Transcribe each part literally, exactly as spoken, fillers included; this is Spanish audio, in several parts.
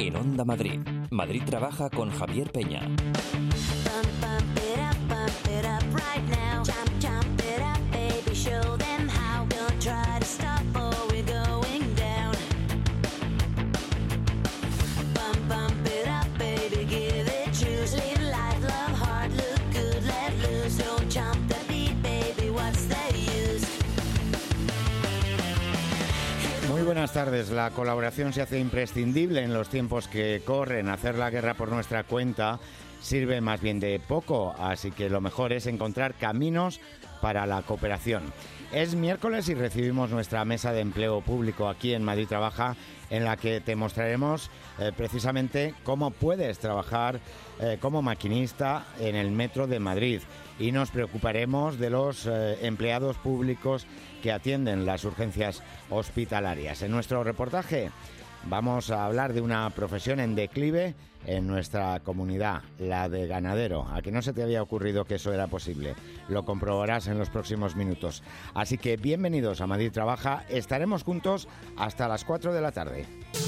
En Onda Madrid, Madrid trabaja con Javier Peña. Muy buenas tardes. La colaboración se hace imprescindible en los tiempos que corren. Hacer la guerra por nuestra cuenta sirve más bien de poco, así que lo mejor es encontrar caminos para la cooperación. Es miércoles y recibimos nuestra mesa de empleo público aquí en Madrid Trabaja, en la que te mostraremos eh, precisamente cómo puedes trabajar eh, como maquinista en el metro de Madrid, y nos preocuparemos de los eh, empleados públicos que atienden las urgencias hospitalarias. En nuestro reportaje vamos a hablar de una profesión en declive en nuestra comunidad, la de ganadero. ¿A que no se te había ocurrido que eso era posible? Lo comprobarás en los próximos minutos. Así que bienvenidos a Madrid Trabaja. Estaremos juntos hasta las cuatro de la tarde.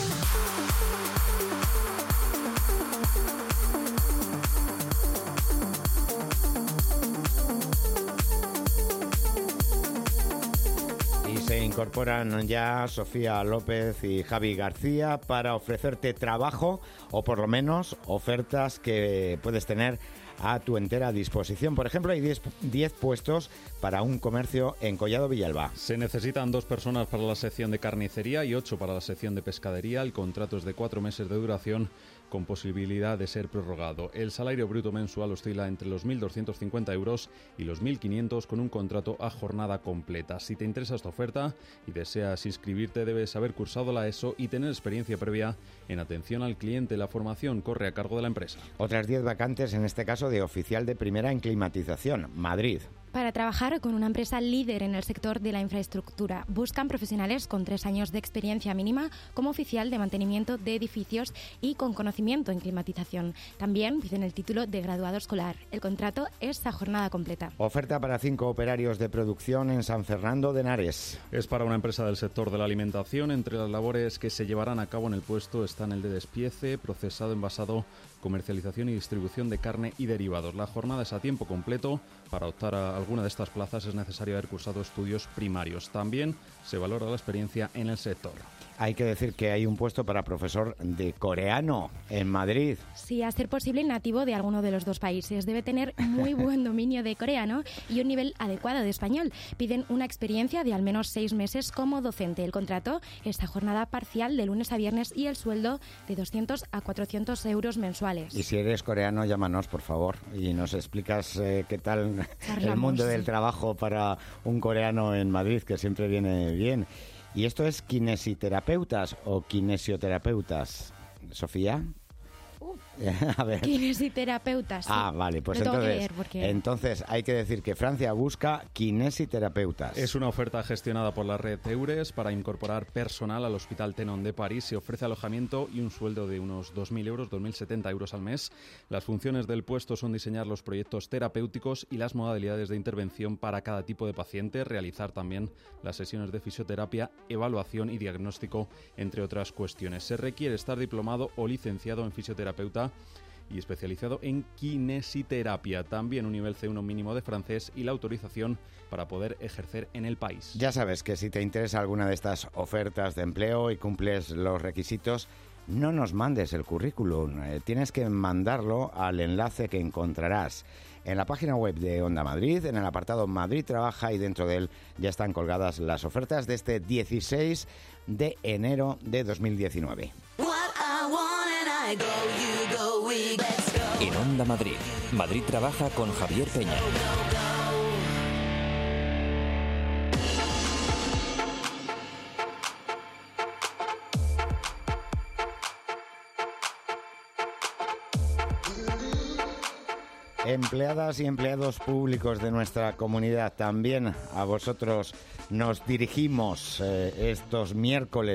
Se incorporan ya Sofía López y Javi García para ofrecerte trabajo, o por lo menos ofertas que puedes tener a tu entera disposición. Por ejemplo, hay diez puestos para un comercio en Collado Villalba. Se necesitan dos personas para la sección de carnicería y ocho para la sección de pescadería. El contrato es de cuatro meses de duración, con posibilidad de ser prorrogado. El salario bruto mensual oscila entre los mil doscientos cincuenta euros y los mil quinientos, con un contrato a jornada completa. Si te interesa esta oferta y deseas inscribirte, debes haber cursado la ESO y tener experiencia previa en atención al cliente. La formación corre a cargo de la empresa. Otras diez vacantes, en este caso de oficial de primera en climatización, Madrid. Para trabajar con una empresa líder en el sector de la infraestructura, buscan profesionales con tres años de experiencia mínima como oficial de mantenimiento de edificios y con conocimiento en climatización. También piden el título de graduado escolar. El contrato es a jornada completa. Oferta para cinco operarios de producción en San Fernando de Henares. Es para una empresa del sector de la alimentación. Entre las labores que se llevarán a cabo en el puesto están el de despiece, procesado, envasado, comercialización y distribución de carne y derivados. La jornada es a tiempo completo. Para optar a alguna de estas plazas es necesario haber cursado estudios primarios. También se valora la experiencia en el sector. Hay que decir que hay un puesto para profesor de coreano en Madrid. Sí, a ser posible nativo de alguno de los dos países. Debe tener muy buen dominio de coreano y un nivel adecuado de español. Piden una experiencia de al menos seis meses como docente. El contrato es a jornada parcial de lunes a viernes y el sueldo de doscientos a cuatrocientos euros mensuales. Y si eres coreano, llámanos, por favor, y nos explicas eh, qué tal Charlamos. El mundo del trabajo para un coreano en Madrid, que siempre viene bien. ¿Y esto es kinesiterapeutas o kinesioterapeutas, Sofía? Uh, a ver. Kinesiterapeutas. Sí. Ah, vale, pues Lo entonces, leer porque... entonces hay que decir que Francia busca kinesiterapeutas. Es una oferta gestionada por la red Eures para incorporar personal al Hospital Tenon de París. Se ofrece alojamiento y un sueldo de unos dos mil euros, dos mil setenta euros al mes. Las funciones del puesto son diseñar los proyectos terapéuticos y las modalidades de intervención para cada tipo de paciente, realizar también las sesiones de fisioterapia, evaluación y diagnóstico, entre otras cuestiones. Se requiere estar diplomado o licenciado en fisioterapia y especializado en kinesiterapia, también un nivel C uno mínimo de francés y la autorización para poder ejercer en el país. Ya sabes que si te interesa alguna de estas ofertas de empleo y cumples los requisitos, no nos mandes el currículum, eh, tienes que mandarlo al enlace que encontrarás en la página web de Onda Madrid, en el apartado Madrid Trabaja, y dentro de él ya están colgadas las ofertas de este dieciséis de enero de dos mil diecinueve. En Onda Madrid, Madrid Trabaja con Javier Peña. Empleadas y empleados públicos de nuestra comunidad, también a vosotros nos dirigimos eh, estos miércoles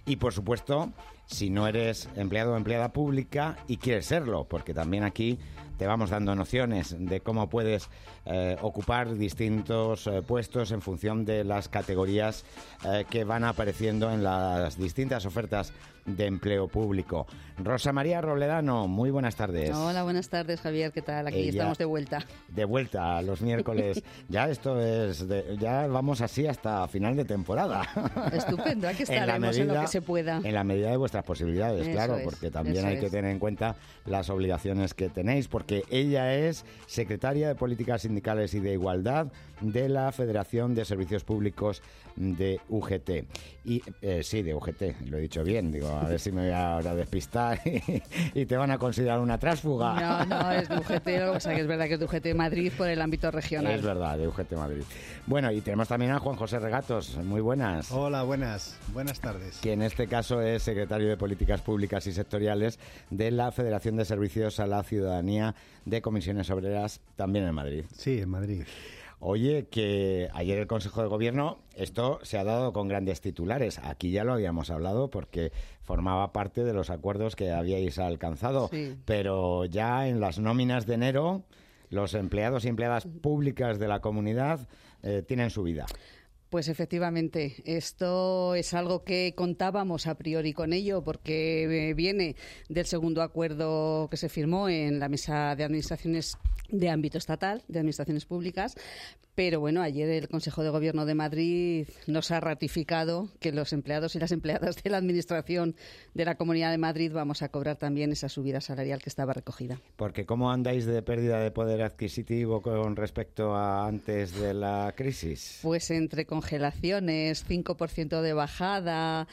Y, por supuesto, si no eres empleado o empleada pública y quieres serlo, porque también aquí te vamos dando nociones de cómo puedes eh, ocupar distintos eh, puestos en función de las categorías eh, que van apareciendo en las distintas ofertas de empleo público. Rosa María Robledano, muy buenas tardes. Hola, buenas tardes, Javier, ¿qué tal? Aquí Ella, estamos de vuelta. De vuelta a los miércoles. Ya esto es, de, ya vamos así hasta final de temporada. Estupendo, aquí estaremos en, medida, en lo que se pueda. En la medida de vuestras posibilidades, eso claro, es, porque también hay es. que tener en cuenta las obligaciones que tenéis, porque ella es secretaria de Políticas Sindicales y de Igualdad de la Federación de Servicios Públicos de U G T. Y eh, sí, de U G T, lo he dicho bien, digo, a ver si me voy ahora a despistar y, y te van a considerar una tránsfuga. No, no, es de U G T, lo que pasa que es verdad que es de U G T Madrid por el ámbito regional. Es verdad, de U G T Madrid. Bueno, y tenemos también a Juan José Regatos, muy buenas. Hola, buenas, buenas tardes. Que en este caso es secretario de Políticas Públicas y Sectoriales de la Federación de Servicios a la Ciudadanía de Comisiones Obreras, también en Madrid. Sí, en Madrid. Oye, que ayer el Consejo de Gobierno, esto se ha dado con grandes titulares. Aquí ya lo habíamos hablado porque formaba parte de los acuerdos que habíais alcanzado. Sí. Pero ya en las nóminas de enero, los empleados y empleadas públicas de la comunidad eh, tienen su vida. Pues efectivamente, esto es algo que contábamos a priori con ello porque viene del segundo acuerdo que se firmó en la Mesa de Administraciones de ámbito estatal, de administraciones públicas, pero bueno, ayer el Consejo de Gobierno de Madrid nos ha ratificado que los empleados y las empleadas de la Administración de la Comunidad de Madrid vamos a cobrar también esa subida salarial que estaba recogida. Porque ¿cómo andáis de pérdida de poder adquisitivo con respecto a antes de la crisis? Pues entre congelaciones, cinco por ciento de bajada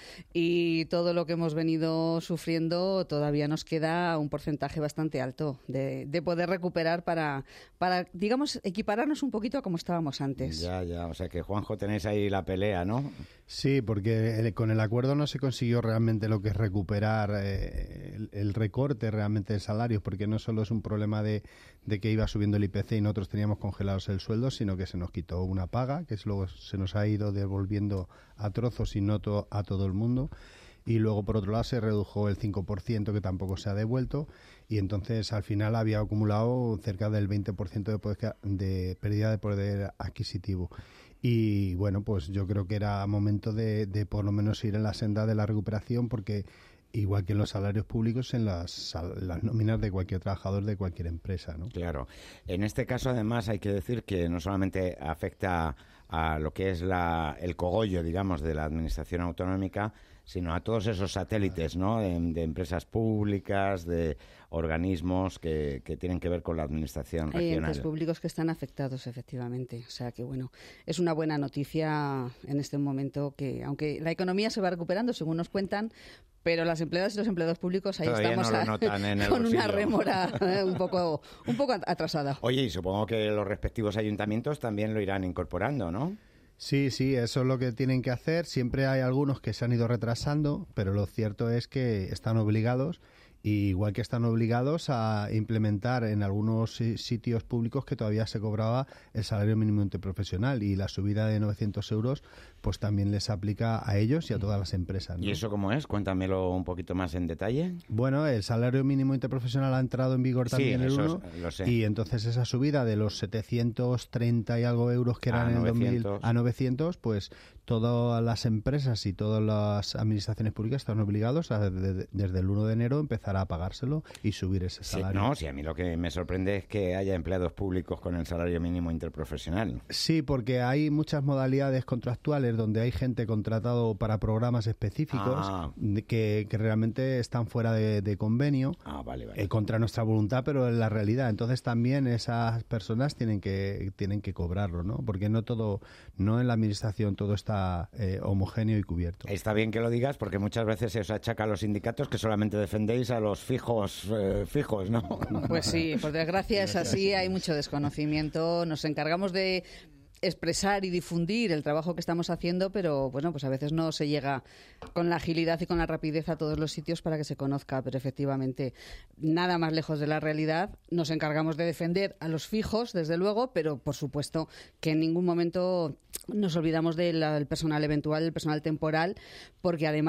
y todo lo que hemos venido sufriendo, todavía nos queda un porcentaje bastante alto de, de poder recuperar para para, digamos, equipararnos un poquito a como estábamos antes. Ya, ya, o sea que, Juanjo, tenéis ahí la pelea, ¿no? Sí, porque con el acuerdo no se consiguió realmente lo que es recuperar eh, el, el recorte realmente de salarios, porque no solo es un problema de, de que iba subiendo el I P C y nosotros teníamos congelados el sueldo, sino que se nos quitó una paga, que es luego se nos ha ido devolviendo a trozos y no to, a todo el mundo. Y luego, por otro lado, se redujo el cinco por ciento, que tampoco se ha devuelto, y entonces al final había acumulado cerca del veinte por ciento de, poder, de pérdida de poder adquisitivo. Y bueno, pues yo creo que era momento de, de por lo menos ir en la senda de la recuperación, porque igual que en los salarios públicos, en las, las nóminas de cualquier trabajador de cualquier empresa, ¿no? Claro. En este caso, además, hay que decir que no solamente afecta a lo que es la, el cogollo, digamos, de la administración autonómica, sino a todos esos satélites, ¿no?, de, de empresas públicas, de organismos que, que tienen que ver con la administración regional. Hay entes públicos que están afectados, efectivamente. O sea que, bueno, es una buena noticia en este momento que, aunque la economía se va recuperando, según nos cuentan, pero las empleadas y los empleados públicos ahí todavía estamos no lo notan en el con bolsillo. Una rémora eh, un poco un poco atrasada. Oye, y supongo que los respectivos ayuntamientos también lo irán incorporando, ¿no? Sí, sí, eso es lo que tienen que hacer. Siempre hay algunos que se han ido retrasando, pero lo cierto es que están obligados, y igual que están obligados a implementar en algunos sitios públicos que todavía se cobraba el salario mínimo interprofesional, y la subida de novecientos euros pues también les aplica a ellos y a todas las empresas, ¿no? ¿Y eso cómo es? Cuéntamelo un poquito más en detalle. Bueno, el salario mínimo interprofesional ha entrado en vigor también sí, el eso uno, es, lo sé. Y entonces esa subida de los setecientos treinta y algo euros que eran a en el novecientos. dos mil a novecientos, pues todas las empresas y todas las administraciones públicas están obligados a, de, desde el uno de enero empezar a pagárselo y subir ese salario. Sí, no, sí, a mí lo que me sorprende es que haya empleados públicos con el salario mínimo interprofesional. Sí, porque hay muchas modalidades contractuales donde hay gente contratado para programas específicos ah. que, que realmente están fuera de, de convenio, ah, vale, vale. Eh, contra nuestra voluntad, pero en la realidad. Entonces también esas personas tienen que tienen que cobrarlo, ¿no? Porque no todo, no en la administración todo está eh, homogéneo y cubierto. Está bien que lo digas, porque muchas veces se os achaca a los sindicatos que solamente defendéis a los fijos, eh, fijos, ¿no? Pues sí, por desgracia es así, hay mucho desconocimiento. Nos encargamos de expresar y difundir el trabajo que estamos haciendo, pero bueno, pues a veces no se llega con la agilidad y con la rapidez a todos los sitios para que se conozca, pero efectivamente nada más lejos de la realidad. Nos encargamos de defender a los fijos, desde luego, pero por supuesto que en ningún momento nos olvidamos del personal eventual, el personal temporal, porque además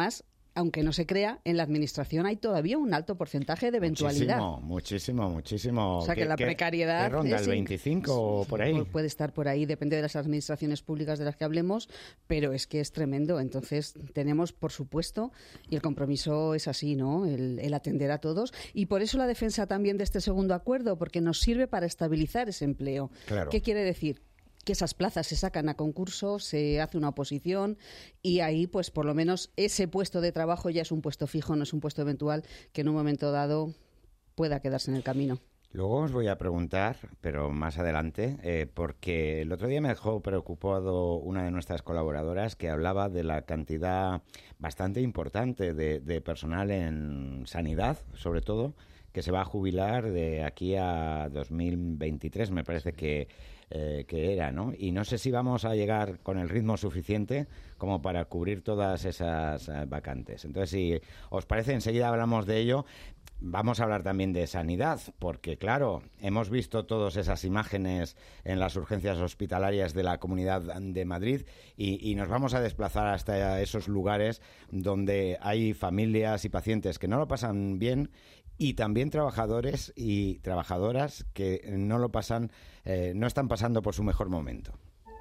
aunque no se crea, en la administración hay todavía un alto porcentaje de eventualidad. Muchísimo, muchísimo, muchísimo. O sea, que, que la precariedad... ¿Qué ronda? Es, ¿El veinticinco o por ahí? Puede estar por ahí, depende de las administraciones públicas de las que hablemos, pero es que es tremendo. Entonces, tenemos, por supuesto, y el compromiso es así, ¿no?, el, el atender a todos. Y por eso la defensa también de este segundo acuerdo, porque nos sirve para estabilizar ese empleo. Claro. ¿Qué quiere decir? Que esas plazas se sacan a concurso, se hace una oposición y ahí, pues, por lo menos ese puesto de trabajo ya es un puesto fijo, no es un puesto eventual que en un momento dado pueda quedarse en el camino. Luego os voy a preguntar, pero más adelante, eh, porque el otro día me dejó preocupado una de nuestras colaboradoras que hablaba de la cantidad bastante importante de, de personal en sanidad, sobre todo, que se va a jubilar de aquí a dos mil veintitrés, me parece que, eh, que era, ¿no? Y no sé si vamos a llegar con el ritmo suficiente como para cubrir todas esas eh, vacantes. Entonces, si os parece, enseguida hablamos de ello. Vamos a hablar también de sanidad, porque, claro, hemos visto todas esas imágenes en las urgencias hospitalarias de la Comunidad de Madrid y, y nos vamos a desplazar hasta esos lugares donde hay familias y pacientes que no lo pasan bien y también trabajadores y trabajadoras que no lo pasan, eh, no están pasando por su mejor momento.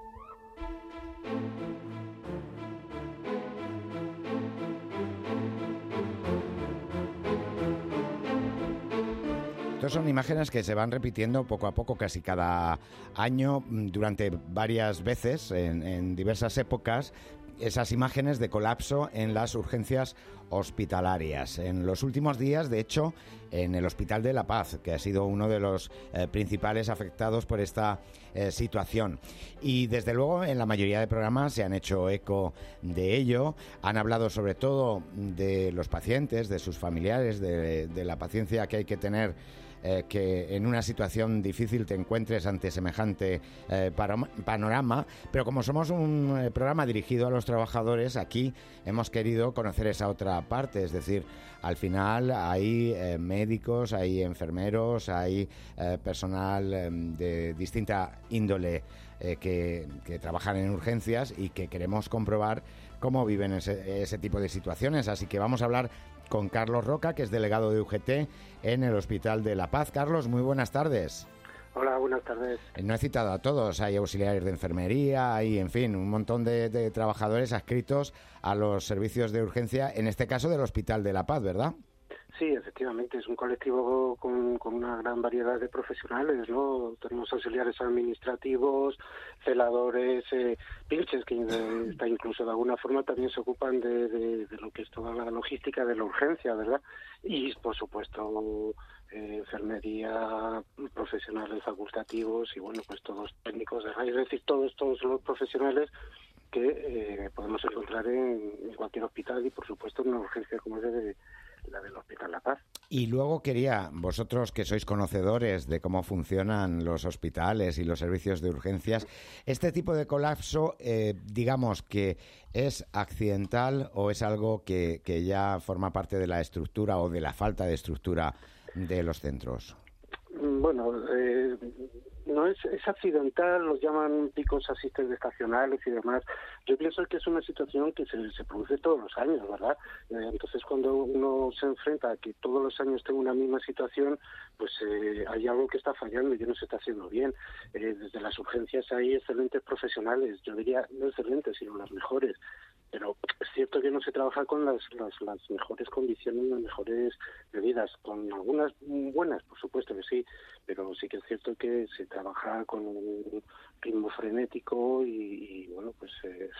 Estas son imágenes que se van repitiendo poco a poco, casi cada año, durante varias veces, en, en diversas épocas, esas imágenes de colapso en las urgencias hospitalarias. En los últimos días, de hecho, en el Hospital de La Paz, que ha sido uno de los eh, principales afectados por esta eh, situación. Y desde luego en la mayoría de programas se han hecho eco de ello, han hablado sobre todo de los pacientes, de sus familiares, de, de la paciencia que hay que tener, Eh, que en una situación difícil te encuentres ante semejante eh, panorama, pero como somos un eh, programa dirigido a los trabajadores, aquí hemos querido conocer esa otra parte, es decir, al final hay eh, médicos, hay enfermeros, hay eh, personal eh, de distinta índole eh, que, que trabajan en urgencias y que queremos comprobar cómo viven ese, ese tipo de situaciones, así que vamos a hablar con Carlos Roca, que es delegado de U G T en el Hospital de La Paz. Carlos, muy buenas tardes. Hola, buenas tardes. No he citado a todos, hay auxiliares de enfermería, hay, en fin, un montón de, de trabajadores adscritos a los servicios de urgencia, en este caso del Hospital de La Paz, ¿verdad? Sí, efectivamente, es un colectivo con, con una gran variedad de profesionales, ¿no? Tenemos auxiliares administrativos, celadores, eh, pinches, que eh, está incluso de alguna forma también se ocupan de, de, de lo que es toda la logística de la urgencia, ¿verdad? Y, por supuesto, eh, enfermería, profesionales facultativos y, bueno, pues todos técnicos de radio, es decir, todos, todos los profesionales que eh, podemos encontrar en, en cualquier hospital y, por supuesto, en una urgencia como es de la del Hospital La Paz. Y luego quería, vosotros que sois conocedores de cómo funcionan los hospitales y los servicios de urgencias, este tipo de colapso, eh, digamos que es accidental o es algo que, que ya forma parte de la estructura o de la falta de estructura de los centros. Bueno, eh, no es, es accidental, los llaman picos asistenciales y demás. Yo pienso que es una situación que se, se produce todos los años, ¿verdad? Eh, entonces, cuando uno se enfrenta a que todos los años tenga una misma situación, pues eh, hay algo que está fallando y que no se está haciendo bien. Eh, desde las urgencias hay excelentes profesionales, yo diría no excelentes, sino las mejores. Pero es cierto que no se trabaja con las, las, las mejores condiciones, las mejores medidas, con algunas buenas, por supuesto que sí, pero sí que es cierto que se trabaja con un ritmo frenético y, y bueno, pues eh,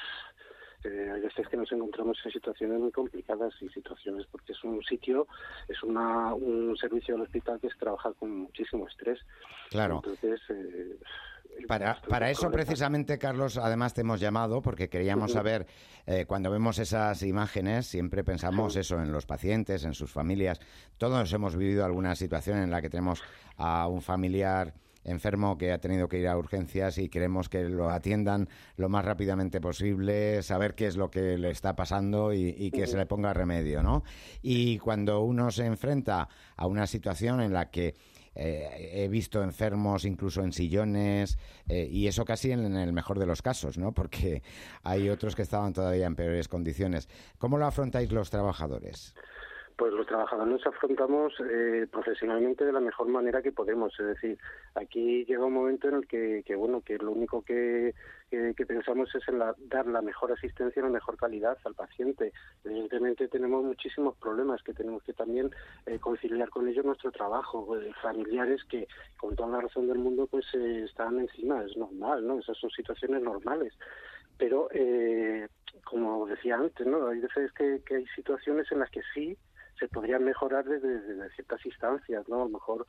eh, hay veces que nos encontramos en situaciones muy complicadas y situaciones porque es un sitio, es una un servicio del hospital que se trabaja con muchísimo estrés. Claro. Entonces, eh, Para, para eso precisamente, Carlos, además te hemos llamado porque queríamos saber, eh, cuando vemos esas imágenes, siempre pensamos eso en los pacientes, en sus familias. Todos hemos vivido alguna situación en la que tenemos a un familiar enfermo que ha tenido que ir a urgencias y queremos que lo atiendan lo más rápidamente posible, saber qué es lo que le está pasando y, y que se le ponga remedio, ¿no? Y cuando uno se enfrenta a una situación en la que eh, he visto enfermos incluso en sillones, eh, y eso casi en, en el mejor de los casos, ¿no? Porque hay otros que estaban todavía en peores condiciones. ¿Cómo lo afrontáis los trabajadores? Pues los trabajadores nos afrontamos eh, profesionalmente de la mejor manera que podemos. Es decir, aquí llega un momento en el que, que bueno, que lo único que, que, que pensamos es en la, dar la mejor asistencia y la mejor calidad al paciente. Evidentemente tenemos muchísimos problemas que tenemos que también eh, conciliar con ellos nuestro trabajo. Eh, familiares que, con toda la razón del mundo, pues eh, están encima. Es normal, ¿no? Esas son situaciones normales. Pero, eh, como decía antes, ¿no? Hay veces que, que hay situaciones en las que sí se podrían mejorar desde, desde ciertas instancias, ¿no? A lo mejor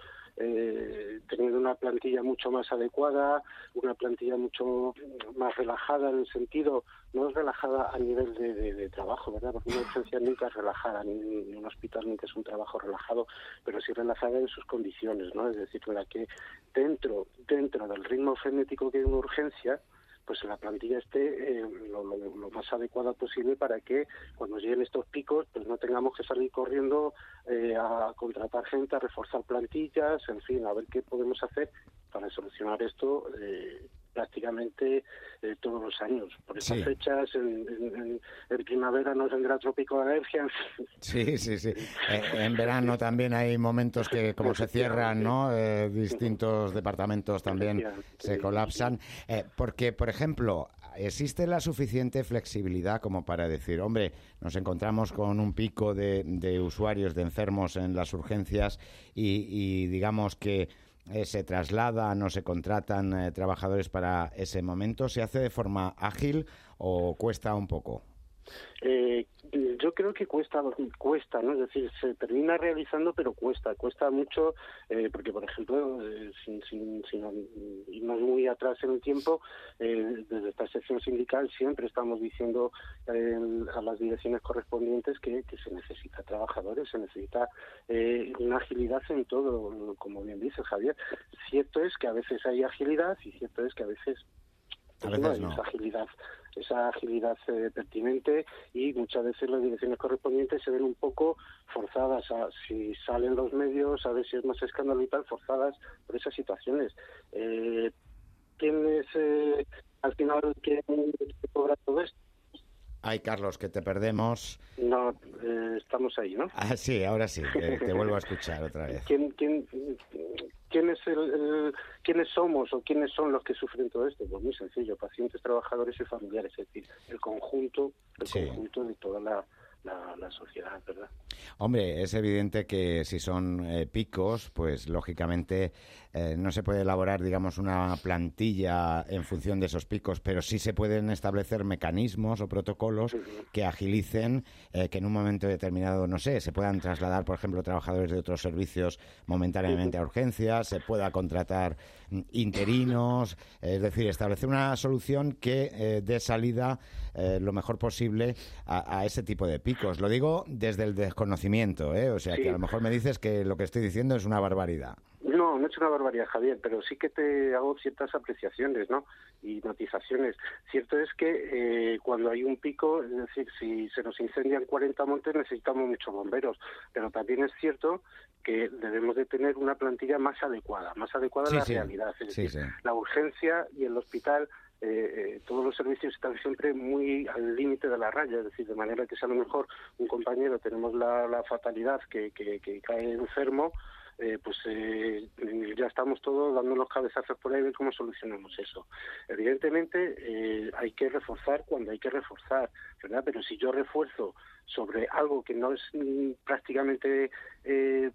eh, teniendo una plantilla mucho más adecuada, una plantilla mucho más relajada en el sentido, no es relajada a nivel de, de, de trabajo, ¿verdad? Porque una urgencia nunca es relajada, ni, ni un hospital nunca es un trabajo relajado, pero sí relajada en sus condiciones, ¿no? Es decir, en la que dentro, dentro del ritmo frenético que hay una urgencia, pues la plantilla esté eh, lo, lo, lo más adecuada posible para que cuando lleguen estos picos pues no tengamos que salir corriendo eh, a contratar gente, a reforzar plantillas, en fin, a ver qué podemos hacer para solucionar esto eh, prácticamente eh, todos los años. Por esas sí. fechas, en, en, en primavera nos vendrá trópico de alergia. Sí, sí, sí. Eh, en verano también hay momentos que, como se cierran, ¿no? Eh, distintos departamentos también se colapsan. Eh, porque, por ejemplo, ¿existe la suficiente flexibilidad como para decir, hombre, nos encontramos con un pico de, de usuarios, de enfermos en las urgencias y, y digamos que Eh, se trasladan o se contratan eh, trabajadores para ese momento? ¿Se hace de forma ágil o cuesta un poco? Eh, yo creo que cuesta, cuesta, ¿no? Es decir, se termina realizando, pero cuesta, cuesta mucho, eh, porque, por ejemplo, eh, sin, sin, sin irnos muy atrás en el tiempo, eh, desde esta sección sindical siempre estamos diciendo eh, a las direcciones correspondientes que, que se necesita trabajadores, se necesita eh, una agilidad en todo, como bien dice Javier. Cierto es que a veces hay agilidad y cierto es que a veces, pues, a veces no hay no. esa agilidad. esa agilidad eh, pertinente y muchas veces las direcciones correspondientes se ven un poco forzadas a, si salen los medios, a ver si es más escándalo y tal, forzadas por esas situaciones. Eh, ¿Quién es eh, al final quien cobra todo esto? Ay, Carlos, que te perdemos. No, eh, estamos ahí, ¿no? Ah, sí, ahora sí, eh, te vuelvo a escuchar otra vez. ¿Quién, quién, quién es el, el, ¿Quiénes somos o quiénes son los que sufren todo esto? Pues muy sencillo, pacientes, trabajadores y familiares, es decir, el conjunto, el sí. conjunto de toda la, la, la sociedad, ¿verdad? Hombre, es evidente que si son eh, picos, pues lógicamente eh, no se puede elaborar, digamos, una plantilla en función de esos picos, pero sí se pueden establecer mecanismos o protocolos uh-huh. que agilicen, eh, que en un momento determinado, no sé, se puedan trasladar, por ejemplo, trabajadores de otros servicios momentáneamente uh-huh. a urgencias, se pueda contratar interinos, es decir, establecer una solución que eh, dé salida eh, lo mejor posible a, a ese tipo de picos. Lo digo desde el desconocimiento, ¿eh? O sea, sí. que a lo mejor me dices que lo que estoy diciendo es una barbaridad. No, no es una barbaridad, Javier, pero sí que te hago ciertas apreciaciones, ¿no? Y matizaciones. Cierto es que eh, cuando hay un pico, es decir, si se nos incendian cuarenta montes necesitamos muchos bomberos, pero también es cierto que debemos de tener una plantilla más adecuada, más adecuada sí, a la sí. realidad. Es sí, decir, sí. la urgencia y el hospital, eh, eh, todos los servicios están siempre muy al límite de la raya, es decir, de manera que si a lo mejor un compañero tenemos la, la fatalidad que, que, que cae enfermo, Eh, pues eh, ya estamos todos dando los cabezazos por ahí de cómo solucionamos eso. Evidentemente eh, hay que reforzar cuando hay que reforzar, ¿verdad? Pero si yo refuerzo sobre algo que no es mm, prácticamente eh,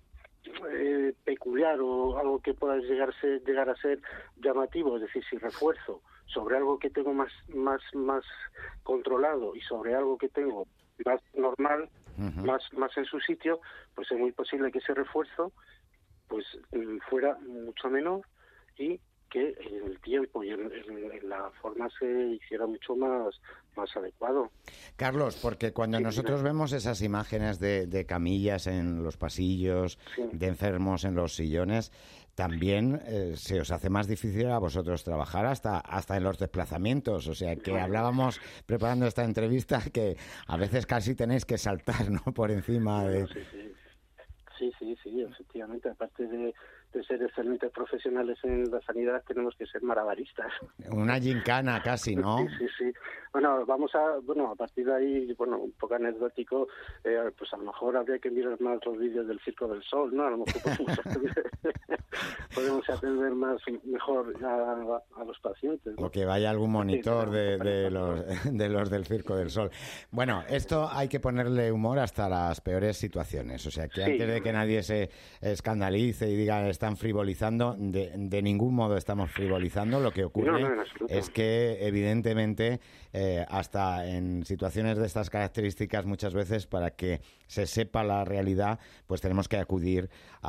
eh, peculiar o algo que pueda llegar a ser, llegar a ser llamativo, es decir, si refuerzo sobre algo que tengo más, más, más controlado y sobre algo que tengo más normal, uh-huh. más, más en su sitio, pues es muy posible que ese refuerzo pues fuera mucho menor y que en el tiempo y en, en, en la forma se hiciera mucho más, más adecuado. Carlos, porque cuando sí, nosotros sí. vemos esas imágenes de, de camillas en los pasillos, sí. de enfermos en los sillones, también eh, se os hace más difícil a vosotros trabajar hasta hasta en los desplazamientos. O sea, que hablábamos preparando esta entrevista que a veces casi tenéis que saltar, ¿no?, por encima de... Sí, sí. Sí, sí, sí, efectivamente. Aparte de, de ser excelentes profesionales en la sanidad, tenemos que ser malabaristas. Una gincana casi, ¿no? Sí, sí, sí. Bueno, vamos a, bueno, a partir de ahí, bueno, un poco anecdótico, eh, pues a lo mejor habría que mirar más los vídeos del Circo del Sol, ¿no? A lo mejor podemos atender, podemos atender más, mejor a, a los pacientes, ¿no? O que vaya algún monitor de, de, los, de los del Circo del Sol. Bueno, esto hay que ponerle humor hasta las peores situaciones. O sea, que Sí. antes de que nadie se escandalice y diga están frivolizando, de, de ningún modo estamos frivolizando. Lo que ocurre No, no, en absoluto. es que, evidentemente, eh, hasta en situaciones de estas características, muchas veces, para que se sepa la realidad, pues tenemos que acudir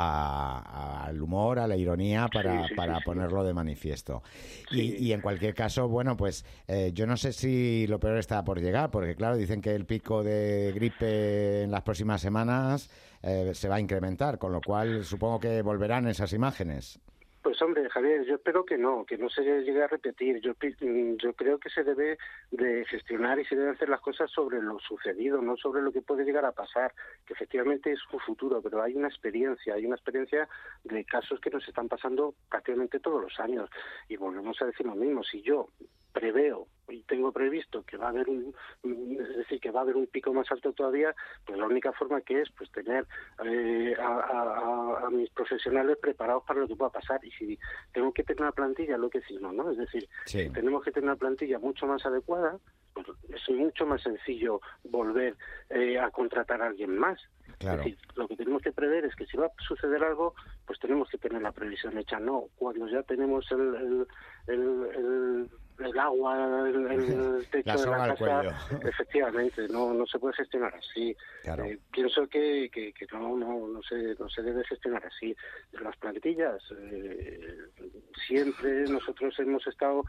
a- a- al humor, a la ironía, para, Sí, sí, para sí, sí. ponerlo de manifiesto. Sí. Y, y en cualquier caso, bueno, pues eh, yo no sé si lo peor está por llegar, porque claro, dicen que el pico de gripe en las próximas semanas eh, se va a incrementar, con lo cual supongo que volverán esas imágenes. Pues hombre, Javier, yo espero que no, que no se llegue a repetir. Yo, pi- mm, yo creo que se debe de gestionar y se deben hacer las cosas sobre lo sucedido, no sobre lo que puede llegar a pasar, que efectivamente es un futuro, pero hay una experiencia, hay una experiencia de casos que nos están pasando prácticamente todos los años. Y volvemos a decir lo mismo, si yo preveo y tengo previsto que va a haber un, es decir, que va a haber un pico más alto todavía, pues la única forma que es pues tener eh, a, a, a mis profesionales preparados para lo que pueda pasar. Y si tengo que tener una plantilla, lo que decimos, ¿no? Es decir, Sí. si tenemos que tener una plantilla mucho más adecuada, pues es mucho más sencillo volver eh, a contratar a alguien más. Claro. Es decir, lo que tenemos que prever es que si va a suceder algo, pues tenemos que tener la previsión hecha, no cuando ya tenemos el, el, el, el el agua, el, el techo La de soga la al casa, cuello. efectivamente, no no se puede gestionar así. Claro. Eh, pienso que, que, que no, no no se no se debe gestionar así. Las plantillas, eh, siempre nosotros hemos estado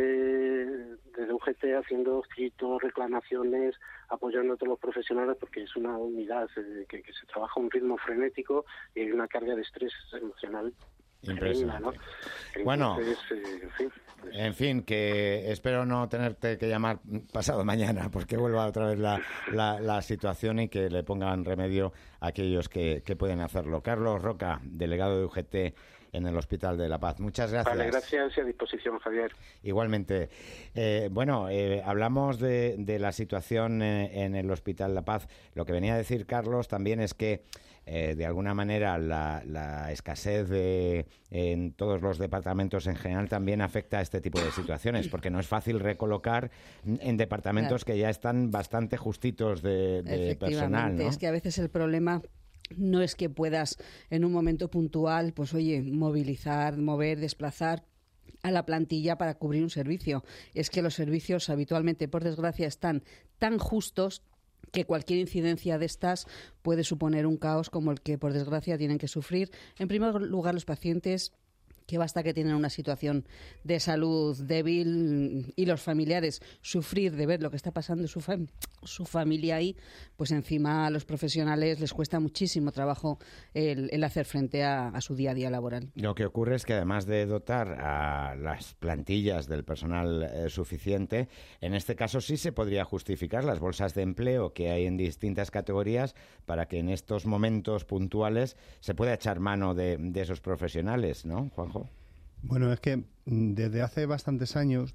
eh, desde U G T haciendo escritos, reclamaciones, apoyando a todos los profesionales, porque es una unidad eh, que, que se trabaja a un ritmo frenético y hay una carga de estrés emocional tremenda, ¿no? Impresionante. Bueno. Entonces, eh, en fin. pues, En fin, que espero no tenerte que llamar pasado mañana, porque vuelva otra vez la, la, la situación y que le pongan remedio a aquellos que, que pueden hacerlo. Carlos Roca, delegado de U G T en el Hospital de La Paz. Muchas gracias. Vale, gracias y a disposición, Javier. Igualmente. Eh, bueno, eh, hablamos de, de la situación eh, en el Hospital La Paz. Lo que venía a decir Carlos también es que, eh, de alguna manera, la, la escasez de, en todos los departamentos en general también afecta a este tipo de situaciones, porque no es fácil recolocar en departamentos Claro. que ya están bastante justitos de, de personal, ¿no? Es que a veces el problema no es que puedas en un momento puntual, pues oye, movilizar, mover, desplazar a la plantilla para cubrir un servicio. Es que los servicios habitualmente, por desgracia, están tan justos que cualquier incidencia de estas puede suponer un caos como el que, por desgracia, tienen que sufrir. En primer lugar, los pacientes, que basta que tienen una situación de salud débil, y los familiares sufrir de ver lo que está pasando en su, fam- su familia ahí, pues encima a los profesionales les cuesta muchísimo trabajo el, el hacer frente a, a su día a día laboral. Lo que ocurre es que además de dotar a las plantillas del personal eh, suficiente, en este caso sí se podría justificar las bolsas de empleo que hay en distintas categorías para que en estos momentos puntuales se pueda echar mano de, de esos profesionales, ¿no, Juanjo? Bueno, es que mm, desde hace bastantes años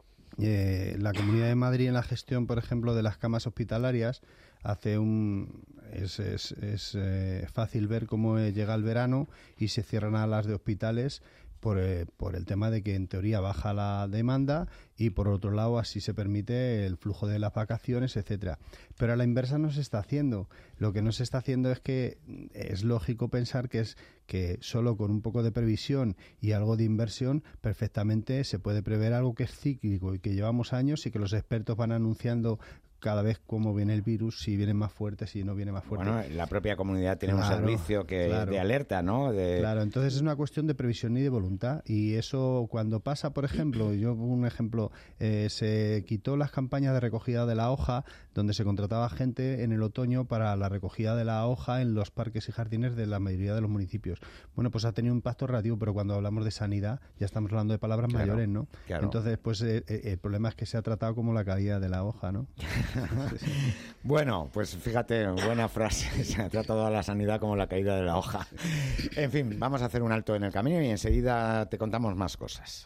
eh, la Comunidad de Madrid en la gestión, por ejemplo, de las camas hospitalarias hace un es, es, es eh, fácil ver cómo eh, llega el verano y se cierran a las de hospitales por, eh, por el tema de que en teoría baja la demanda y por otro lado así se permite el flujo de las vacaciones, etcétera. Pero a la inversa no se está haciendo. Lo que no se está haciendo es que es lógico pensar que es que solo con un poco de previsión y algo de inversión perfectamente se puede prever algo que es cíclico y que llevamos años y que los expertos van anunciando cada vez cómo viene el virus, si viene más fuerte, si no viene más fuerte. Bueno, la propia comunidad tiene Claro, un servicio que claro. de alerta, ¿no? De... Claro, entonces es una cuestión de previsión y de voluntad. Y eso cuando pasa, por ejemplo, yo pongo un ejemplo, eh, se quitó las campañas de recogida de la hoja, donde se contrataba gente en el otoño para la recogida de la hoja en los parques y jardines de la mayoría de los municipios. Bueno, pues ha tenido un impacto relativo, pero cuando hablamos de sanidad ya estamos hablando de palabras Claro, mayores, ¿no? claro. Entonces, pues eh, eh, el problema es que se ha tratado como la caída de la hoja, ¿no? Bueno, pues fíjate, buena frase. Se ha tratado a la sanidad como la caída de la hoja. En fin, vamos a hacer un alto en el camino y enseguida te contamos más cosas.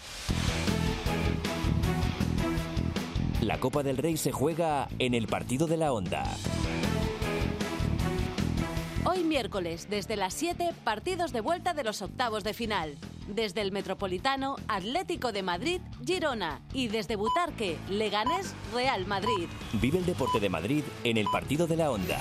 La Copa del Rey se juega en el partido de la Onda. Hoy miércoles, desde las siete, partidos de vuelta de los octavos de final. Desde el Metropolitano, Atlético de Madrid, Girona. Y desde Butarque, Leganés, Real Madrid. Vive el deporte de Madrid en el partido de la Onda.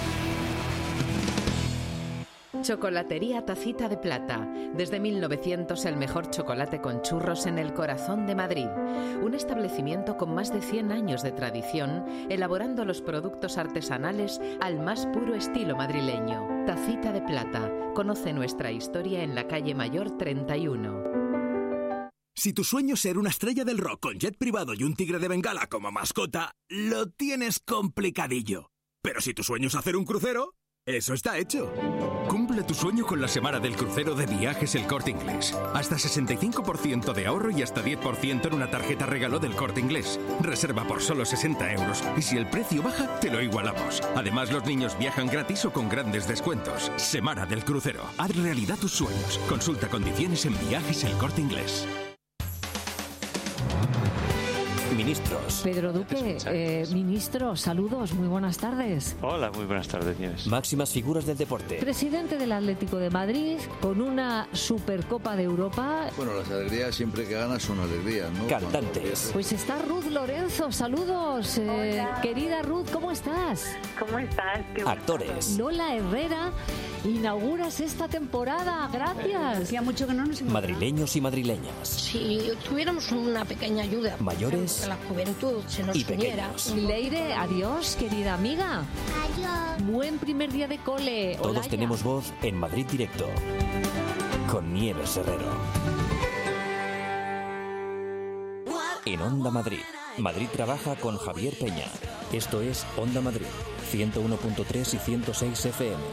Chocolatería Tacita de Plata. Desde mil novecientos el mejor chocolate con churros en el corazón de Madrid. Un establecimiento con más de cien años de tradición, elaborando los productos artesanales al más puro estilo madrileño. Tacita de Plata. Conoce nuestra historia en la calle Mayor treinta y uno. Si tu sueño es ser una estrella del rock con jet privado y un tigre de Bengala como mascota, lo tienes complicadillo. Pero si tu sueño es hacer un crucero, eso está hecho. Cumple tu sueño con la semana del crucero de Viajes El Corte Inglés. Hasta sesenta y cinco por ciento de ahorro y hasta diez por ciento en una tarjeta regalo del Corte Inglés. Reserva por solo sesenta euros y si el precio baja, te lo igualamos. Además, los niños viajan gratis o con grandes descuentos. Semana del crucero. Haz realidad tus sueños. Consulta condiciones en Viajes El Corte Inglés. Ministros. Pedro Duque, eh, ministro, saludos, muy buenas tardes. Hola, muy buenas tardes, Nieves. Máximas figuras del deporte. Presidente del Atlético de Madrid, con una Supercopa de Europa. Bueno, las alegrías siempre que ganas son alegrías, ¿no? Cantantes. Pues está Ruth Lorenzo, saludos. Eh, querida Ruth, ¿cómo estás? ¿Cómo estás? Qué Actores. Lola Herrera, inauguras esta temporada, gracias. Hacía mucho que no nos Madrileños y madrileñas. Si tuviéramos una pequeña ayuda. Mayores. Que la juventud se nos y uniera. pequeños. Leire, adiós, querida amiga. Adiós. Buen primer día de cole. Todos Olaya. tenemos voz en Madrid Directo. Con Nieves Herrero. En Onda Madrid. Madrid trabaja con Javier Peña. Esto es Onda Madrid. ciento uno punto tres y ciento seis F M.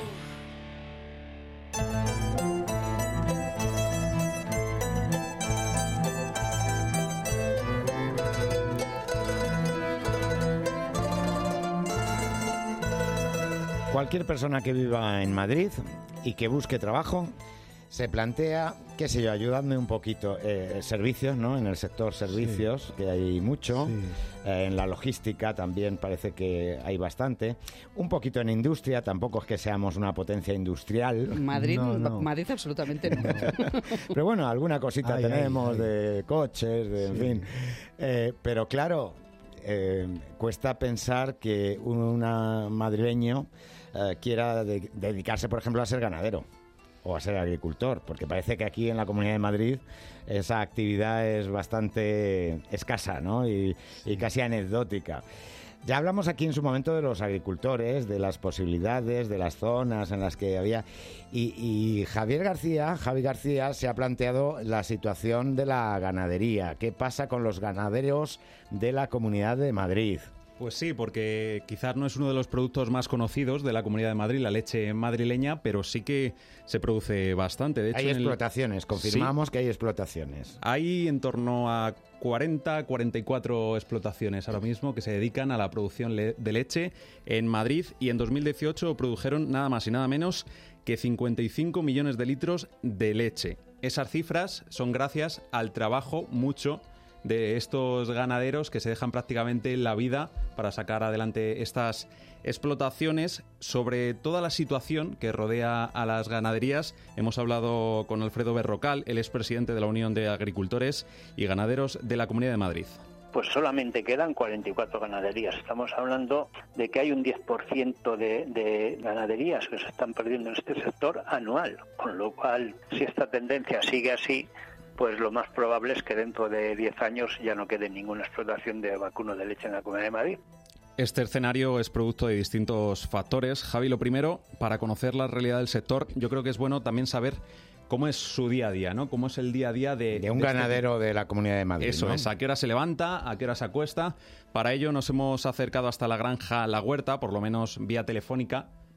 Cualquier persona que viva en Madrid y que busque trabajo se plantea, qué sé yo, ayudadme un poquito, eh, servicios, ¿no? En el sector servicios, sí, que hay mucho, sí. eh, en la logística también parece que hay bastante, un poquito en industria, tampoco es que seamos una potencia industrial. Madrid, no, no. Madrid absolutamente no. Pero bueno, alguna cosita ay, tenemos ay, ay. de coches, de, en sí. fin. Eh, pero claro, eh, cuesta pensar que un madrileño eh, quiera de, dedicarse, por ejemplo, a ser ganadero o a ser agricultor, porque parece que aquí en la Comunidad de Madrid esa actividad es bastante escasa, ¿no? y, y casi anecdótica. Ya hablamos aquí en su momento de los agricultores, de las posibilidades, de las zonas en las que había... Y, y Javier García, Javi García, se ha planteado la situación de la ganadería. ¿Qué pasa con los ganaderos de la Comunidad de Madrid? Pues sí, porque quizás no es uno de los productos más conocidos de la Comunidad de Madrid, la leche madrileña, pero sí que se produce bastante. De hecho, hay en explotaciones, el... confirmamos sí, que hay explotaciones. Hay en torno a cuarenta, cuarenta y cuatro explotaciones ahora mismo que se dedican a la producción le- de leche en Madrid y en dos mil dieciocho produjeron nada más y nada menos que cincuenta y cinco millones de litros de leche. Esas cifras son gracias al trabajo mucho de estos ganaderos que se dejan prácticamente la vida para sacar adelante estas explotaciones. Sobre toda la situación que rodea a las ganaderías hemos hablado con Alfredo Berrocal, el expresidente de la Unión de Agricultores y Ganaderos de la Comunidad de Madrid. Pues solamente quedan cuarenta y cuatro ganaderías. Estamos hablando de que hay un diez por ciento de, de ganaderías que se están perdiendo en este sector anual, con lo cual, si esta tendencia sigue así, pues lo más probable es que dentro de diez años ya no quede ninguna explotación de vacuno de leche en la Comunidad de Madrid. Este escenario es producto de distintos factores. Javi, lo primero, para conocer la realidad del sector, yo creo que es bueno también saber cómo es su día a día, ¿no? Cómo es el día a día de... De un de ganadero este... de la Comunidad de Madrid, Eso ¿no? es, a qué hora se levanta, a qué hora se acuesta. Para ello nos hemos acercado hasta la granja La Huerta, por lo menos vía telefónica,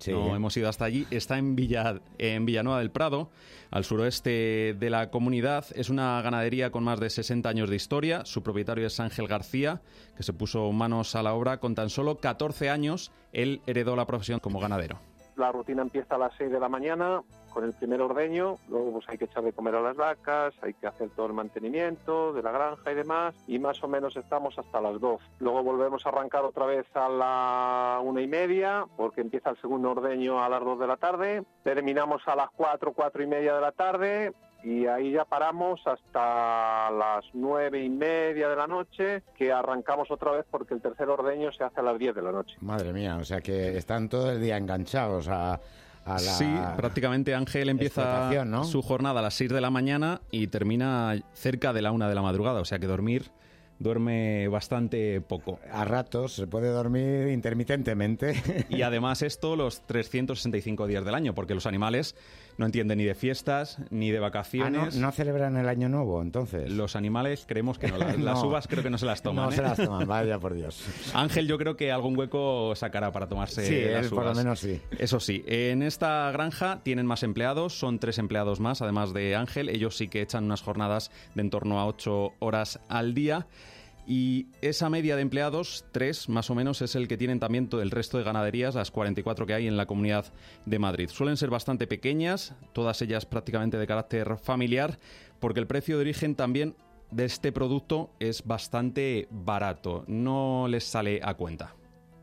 Sí. No hemos ido hasta allí. Está en, Villa, en Villanueva del Prado, al suroeste de la comunidad. Es una ganadería con más de sesenta años de historia. Su propietario es Ángel García, que se puso manos a la obra. Con tan solo catorce años, él heredó la profesión como ganadero. La rutina empieza a las seis de la mañana con el primer ordeño, luego pues hay que echar de comer a las vacas, hay que hacer todo el mantenimiento de la granja y demás, y más o menos estamos hasta las dos. Luego volvemos a arrancar otra vez a la una y media, porque empieza el segundo ordeño a las dos de la tarde, terminamos a las cuatro, cuatro y media de la tarde, y ahí ya paramos hasta las nueve y media de la noche, que arrancamos otra vez porque el tercer ordeño se hace a las diez de la noche. Madre mía, o sea que están todo el día enganchados a, a la... Sí, prácticamente Ángel empieza, ¿no?, su jornada a las seis de la mañana y termina cerca de la una de la madrugada, o sea que dormir... duerme bastante poco. A ratos, se puede dormir intermitentemente. Y además esto los trescientos sesenta y cinco días del año, porque los animales no entienden ni de fiestas, ni de vacaciones. Ah, ¿no, no celebran el Año Nuevo, entonces? Los animales creemos que no. Las, no. las uvas creo que no se las toman. No ¿eh? se las toman, vaya por Dios. Ángel yo creo que algún hueco sacará para tomarse sí, las él uvas. por lo menos sí. Eso sí, en esta granja tienen más empleados, son tres empleados más, además de Ángel. Ellos sí que echan unas jornadas de en torno a ocho horas al día. Y esa media de empleados, tres más o menos, es el que tienen también todo el resto de ganaderías, las cuarenta y cuatro que hay en la Comunidad de Madrid. Suelen ser bastante pequeñas, todas ellas prácticamente de carácter familiar, porque el precio de origen también de este producto es bastante barato, no les sale a cuenta.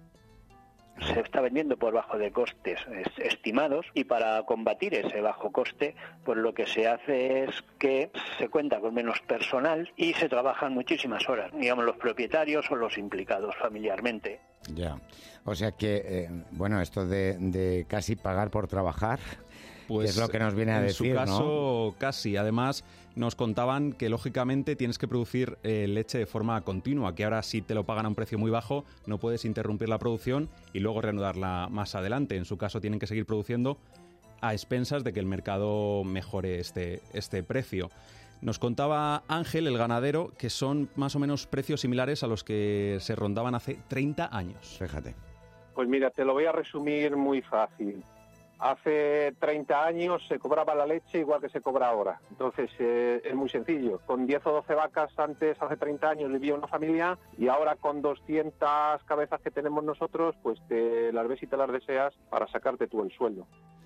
Se está vendiendo por bajo de costes estimados, y para combatir ese bajo coste, pues lo que se hace es que se cuenta con menos personal y se trabajan muchísimas horas, digamos los propietarios o los implicados familiarmente. Ya, o sea que, eh, bueno, esto de, de casi pagar por trabajar... Pues es lo que nos viene a decir, ¿no? En su caso, casi. Además, nos contaban que, lógicamente, tienes que producir eh, leche de forma continua, que ahora si te lo pagan a un precio muy bajo, no puedes interrumpir la producción y luego reanudarla más adelante. En su caso, tienen que seguir produciendo a expensas de que el mercado mejore este, este precio. Nos contaba Ángel, el ganadero, que son más o menos precios similares a los que se rondaban hace treinta años. Fíjate. Pues mira, te lo voy a resumir muy fácil. Hace treinta años se cobraba la leche igual que se cobra ahora. Entonces eh, es muy sencillo. Con diez o doce vacas antes, hace treinta años, vivía una familia, y ahora con doscientas cabezas que tenemos nosotros, pues te las ves y te las deseas para sacarte tú el sueldo.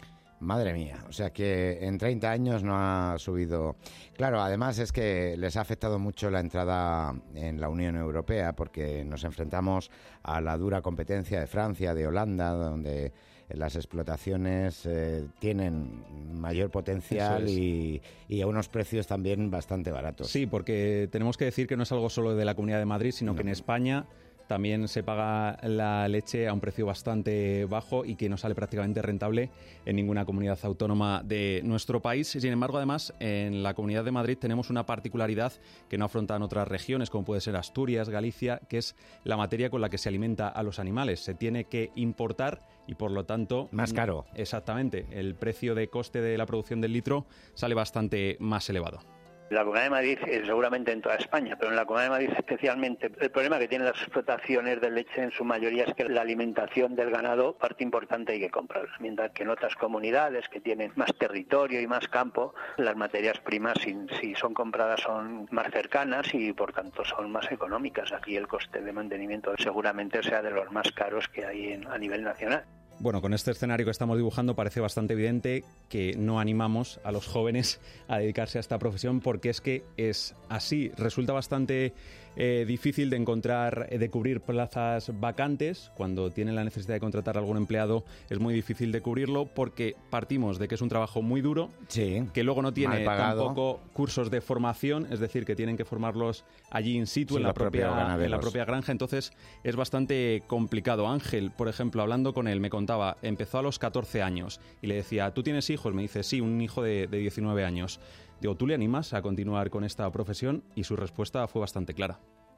Madre mía, o sea que en treinta años no ha subido. Claro, además es que les ha afectado mucho la entrada en la Unión Europea, porque nos enfrentamos a la dura competencia de Francia, de Holanda, donde las explotaciones eh, tienen mayor potencial y, y a unos precios también bastante baratos. Sí, porque tenemos que decir que no es algo solo de la Comunidad de Madrid, sino no. que en España también se paga la leche a un precio bastante bajo y que no sale prácticamente rentable en ninguna comunidad autónoma de nuestro país. Sin embargo, además, en la Comunidad de Madrid tenemos una particularidad que no afrontan otras regiones, como puede ser Asturias, Galicia, que es la materia con la que se alimenta a los animales. Se tiene que importar y, por lo tanto... Más caro. Exactamente. El precio de coste de la producción del litro sale bastante más elevado. La Comunidad de Madrid, eh, seguramente en toda España, pero en la Comunidad de Madrid especialmente, el problema que tienen las explotaciones de leche en su mayoría es que la alimentación del ganado, parte importante, hay que comprarla. Mientras que en otras comunidades que tienen más territorio y más campo, las materias primas, si, si son compradas, son más cercanas y por tanto son más económicas. Aquí el coste de mantenimiento seguramente sea de los más caros que hay en, a nivel nacional. Bueno, con este escenario que estamos dibujando parece bastante evidente que no animamos a los jóvenes a dedicarse a esta profesión, porque es que es así. Resulta bastante eh, difícil de encontrar, de cubrir plazas vacantes. Cuando tienen la necesidad de contratar a algún empleado es muy difícil de cubrirlo, porque partimos de que es un trabajo muy duro, sí, que luego no tiene tampoco cursos de formación, es decir, que tienen que formarlos allí in situ, sí, en, la propia, en la propia granja. Entonces es bastante complicado. Ángel, por ejemplo, hablando con él, me contaba, empezó a los catorce años y le decía, ¿tú tienes hijos? Me dice, sí, un hijo de, de diecinueve años. Digo, ¿tú le animas a continuar con esta profesión? Y su respuesta fue bastante clara.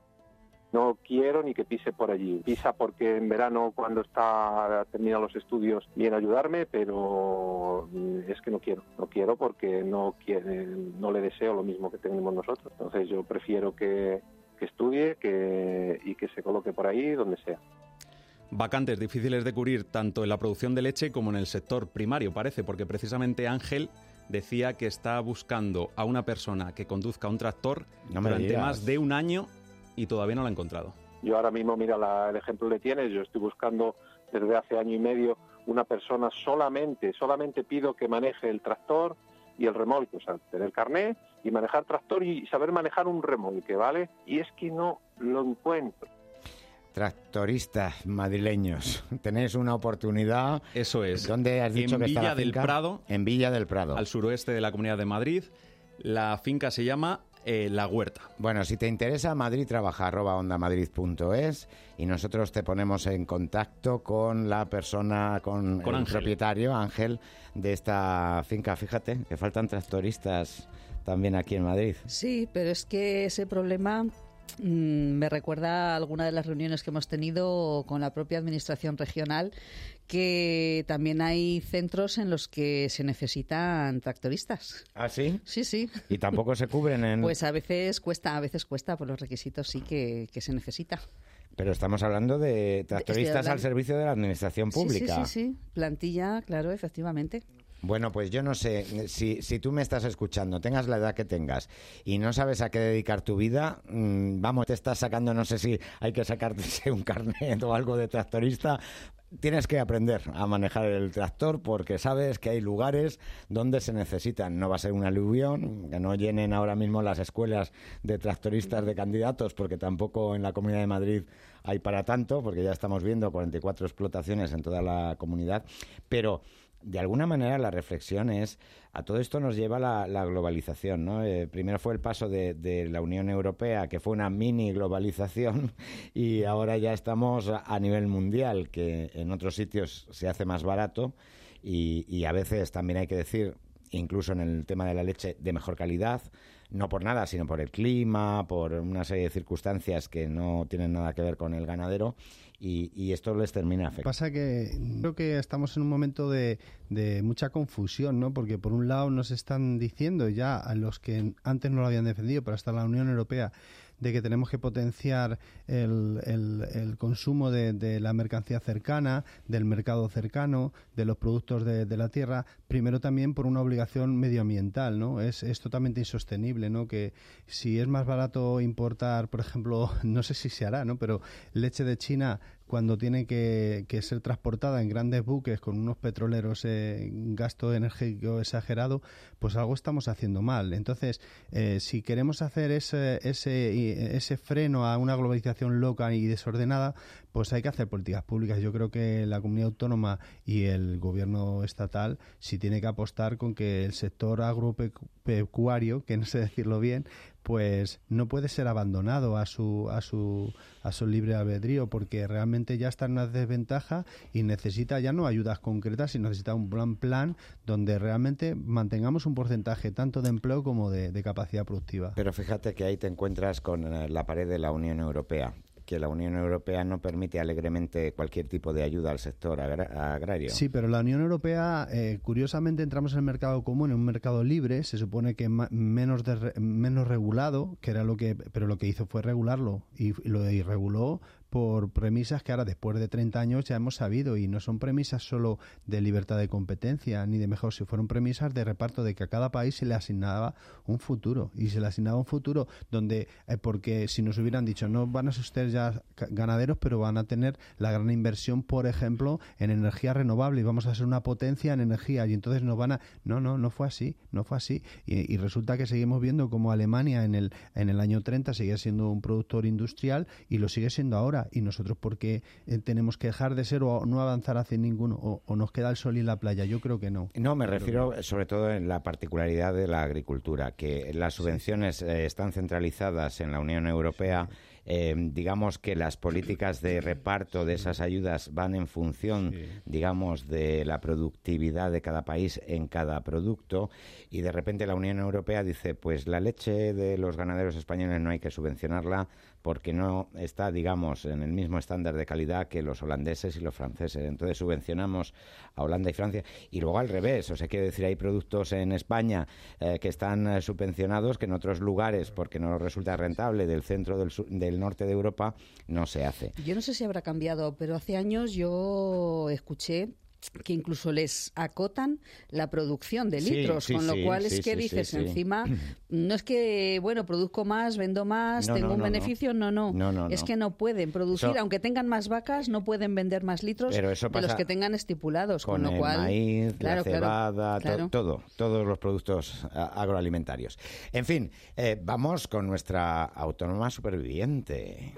No quiero ni que pise por allí. Pisa porque en verano, cuando está terminado los estudios, viene a ayudarme, pero es que no quiero. No quiero porque no quiere, no le deseo lo mismo que tenemos nosotros. Entonces yo prefiero que, que estudie que, y que se coloque por ahí donde sea. vacantes difíciles de cubrir tanto en la producción de leche como en el sector primario, parece, porque precisamente Ángel decía que está buscando a una persona que conduzca un tractor no me durante digas. más de un año y todavía no lo ha encontrado. Yo ahora mismo, mira, la, el ejemplo le tienes, yo estoy buscando desde hace año y medio una persona solamente, solamente pido que maneje el tractor y el remolque, o sea, tener carné y manejar tractor y saber manejar un remolque, ¿vale? Y es que no lo encuentro. Tractoristas madrileños, tenéis una oportunidad. Eso es. ¿Dónde has dicho en que Villa está la del finca? Prado. En Villa del Prado. Al suroeste de la Comunidad de Madrid. La finca se llama eh, La Huerta. Bueno, si te interesa, Madrid trabaja arroba ondamadrid punto es y nosotros te ponemos en contacto con la persona, con, con el Ángel. propietario, Ángel, de esta finca. Fíjate que faltan tractoristas también aquí en Madrid. Sí, pero es que ese problema me recuerda a alguna de las reuniones que hemos tenido con la propia administración regional, que también hay centros en los que se necesitan tractoristas. ¿Ah, sí? Sí, sí. Y tampoco se cubren en... Pues a veces cuesta, a veces cuesta por los requisitos sí que, que se necesita. Pero estamos hablando de tractoristas hablando... al servicio de la administración pública. Sí, sí, sí, sí. Plantilla, claro, efectivamente. Bueno, pues yo no sé, si, si tú me estás escuchando, tengas la edad que tengas y no sabes a qué dedicar tu vida, mmm, vamos, te estás sacando, no sé si hay que sacarte un carnet o algo de tractorista, tienes que aprender a manejar el tractor porque sabes que hay lugares donde se necesitan. No va a ser un aluvión, que no llenen ahora mismo las escuelas de tractoristas de candidatos, porque tampoco en la Comunidad de Madrid hay para tanto, porque ya estamos viendo cuarenta y cuatro explotaciones en toda la comunidad, pero... De alguna manera la reflexión es, a todo esto nos lleva la, la globalización, ¿no? Eh, primero fue el paso de, de la Unión Europea, que fue una mini globalización, y ahora ya estamos a, a nivel mundial, que en otros sitios se hace más barato, y, y a veces también hay que decir, incluso en el tema de la leche, de mejor calidad, no por nada, sino por el clima, por una serie de circunstancias que no tienen nada que ver con el ganadero, y, y esto les termina afectando. Pasa que creo que estamos en un momento de, de mucha confusión, ¿no? Porque por un lado nos están diciendo ya a los que antes no lo habían defendido, pero hasta la Unión Europea, de que tenemos que potenciar el, el, el consumo de, de la mercancía cercana, del mercado cercano, de los productos de, de la tierra, primero también por una obligación medioambiental, ¿no? Es, es totalmente insostenible, ¿no? Que si es más barato importar, por ejemplo, no sé si se hará, ¿no? Pero leche de China, cuando tiene que, que ser transportada en grandes buques con unos petroleros, eh, gasto energético exagerado, pues algo estamos haciendo mal. Entonces, eh, si queremos hacer ese, ese, ese freno a una globalización loca y desordenada, pues hay que hacer políticas públicas. Yo creo que la comunidad autónoma y el gobierno estatal sí tiene que apostar con que el sector agropecuario, que no sé decirlo bien, pues no puede ser abandonado a su a su a su libre albedrío, porque realmente ya está en una desventaja y necesita ya no ayudas concretas, sino necesita un plan plan donde realmente mantengamos un porcentaje tanto de empleo como de, de capacidad productiva. Pero fíjate que ahí te encuentras con la pared de la Unión Europea, que la Unión Europea no permite alegremente cualquier tipo de ayuda al sector agra- agrario. Sí, pero la Unión Europea, eh, curiosamente, entramos en el mercado común, en un mercado libre, se supone que ma- menos de, menos regulado, que era lo que, pero lo que hizo fue regularlo y, y lo y reguló por premisas que ahora, después de treinta años, ya hemos sabido, y no son premisas solo de libertad de competencia ni de mejor, si fueron premisas de reparto, de que a cada país se le asignaba un futuro, y se le asignaba un futuro donde, eh, porque si nos hubieran dicho, no van a ser ustedes ya ganaderos, pero van a tener la gran inversión, por ejemplo, en energía renovable, y vamos a ser una potencia en energía, y entonces nos van a... No, no, no fue así, no fue así, y, y resulta que seguimos viendo como Alemania en el, en el año treinta seguía siendo un productor industrial, y lo sigue siendo ahora. Y nosotros, ¿por qué eh, tenemos que dejar de ser o no avanzar hacia ninguno? O, ¿O nos queda el sol y la playa? Yo creo que no. No, me refiero sobre todo en la particularidad de la agricultura, que las subvenciones eh, están centralizadas en la Unión Europea. Sí. Eh, digamos que las políticas de reparto de esas ayudas van en función, sí. digamos, de la productividad de cada país en cada producto, y de repente la Unión Europea dice, pues la leche de los ganaderos españoles no hay que subvencionarla porque no está, digamos, en el mismo estándar de calidad que los holandeses y los franceses. Entonces subvencionamos a Holanda y Francia. Y luego al revés, o sea, quiero decir, hay productos en España eh, que están eh, subvencionados que en otros lugares, porque no resulta rentable, del centro del, sur, del el norte de Europa no se hace. Yo no sé si habrá cambiado, pero hace años yo escuché que incluso les acotan la producción de litros, sí, sí, con lo sí, cual sí, es que sí, dices sí, sí. encima, no es que, bueno, produzco más, vendo más, No, tengo no, un no, beneficio, no, no, no, no, es no. que no pueden producir, Eso- aunque tengan más vacas, no pueden vender más litros Pero eso de los pasa que tengan estipulados, con, con lo el cual... maíz, claro, la cebada, claro, to- claro. todo, todos los productos a- agroalimentarios. En fin, eh, vamos con nuestra autónoma superviviente.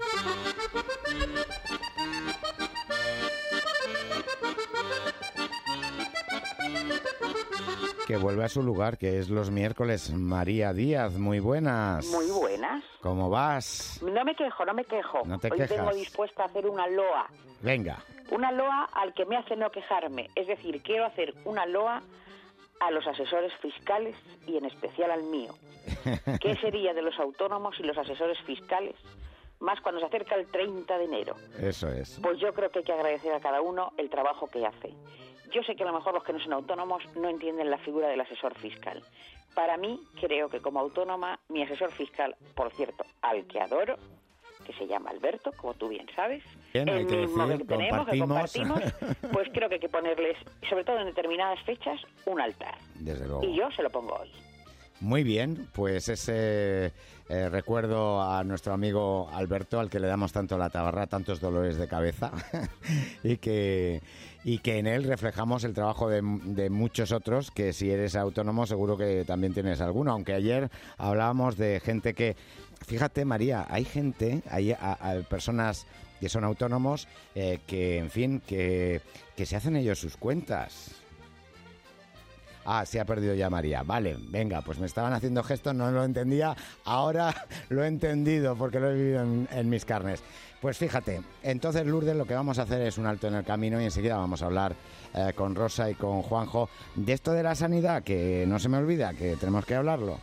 Que vuelve a su lugar, que es los miércoles. María Díaz, muy buenas. Muy buenas. ¿Cómo vas? No me quejo, no me quejo. No te Hoy quejas. vengo dispuesta a hacer una loa. Venga. Una loa al que me hace no quejarme. Es decir, quiero hacer una loa a los asesores fiscales y en especial al mío. ¿Qué sería de los autónomos y los asesores fiscales? Más cuando se acerca el treinta de enero. Eso es. Pues yo creo que hay que agradecer a cada uno el trabajo que hace. Yo sé que a lo mejor los que no son autónomos no entienden la figura del asesor fiscal. Para mí, creo que como autónoma, mi asesor fiscal, por cierto, al que adoro, que se llama Alberto, como tú bien sabes, Bien, hay el que mismo decir, que tenemos, que compartimos. compartimos, pues creo que hay que ponerles, sobre todo en determinadas fechas, un altar. Desde luego. Y yo se lo pongo hoy. Muy bien, pues ese eh, recuerdo a nuestro amigo Alberto, al que le damos tanto la tabarra, tantos dolores de cabeza, y que y que en él reflejamos el trabajo de, de muchos otros, que si eres autónomo seguro que también tienes alguno, aunque ayer hablábamos de gente que, fíjate María, hay gente, hay a, a personas que son autónomos, eh, que en fin, que, que se hacen ellos sus cuentas. Ah, se ha perdido ya María. Vale, venga, pues me estaban haciendo gestos, no lo entendía. Ahora lo he entendido porque lo he vivido en, en mis carnes. Pues fíjate, entonces Lourdes, lo que vamos a hacer es un alto en el camino y enseguida vamos a hablar eh, con Rosa y con Juanjo de esto de la sanidad, que no se me olvida, que tenemos que hablarlo.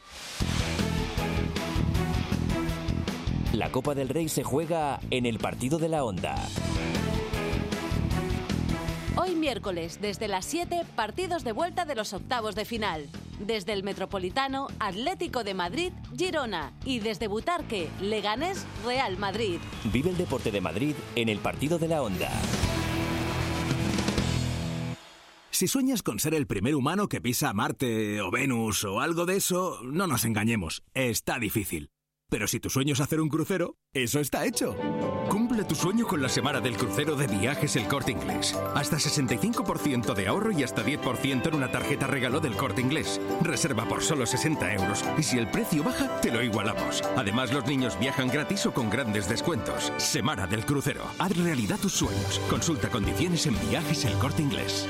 La Copa del Rey se juega en el partido de la Onda. Hoy miércoles, desde las siete, partidos de vuelta de los octavos de final. Desde el Metropolitano, Atlético de Madrid, Girona. Y desde Butarque, Leganés, Real Madrid. Vive el deporte de Madrid en el partido de la Onda. Si sueñas con ser el primer humano que pisa Marte o Venus o algo de eso, no nos engañemos, está difícil. Pero si tu sueño es hacer un crucero, eso está hecho. Cumple tu sueño con la semana del crucero de Viajes El Corte Inglés. Hasta sesenta y cinco por ciento de ahorro y hasta diez por ciento en una tarjeta regalo del Corte Inglés. Reserva por solo sesenta euros y si el precio baja, te lo igualamos. Además, los niños viajan gratis o con grandes descuentos. Semana del crucero. Haz realidad tus sueños. Consulta condiciones en Viajes El Corte Inglés.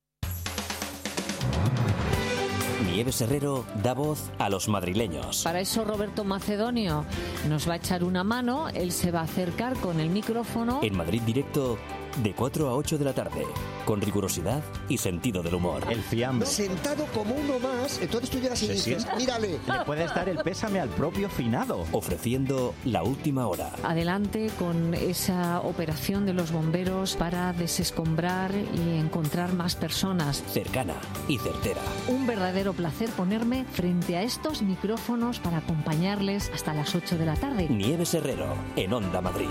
Nieves Herrero da voz a los madrileños. Para eso Roberto Macedonio nos va a echar una mano, él se va a acercar con el micrófono. En Madrid Directo, de cuatro a ocho de la tarde, con rigurosidad y sentido del humor. El fiambre. Sentado como uno más, entonces tú llegas y ¿Se dices, sienta? mírale. Le puedes dar el pésame al propio finado. Ofreciendo la última hora. Adelante con esa operación de los bomberos para desescombrar y encontrar más personas. Cercana y certera. Un verdadero placer ponerme frente a estos micrófonos para acompañarles hasta las ocho de la tarde. Nieves Herrero, en Onda Madrid.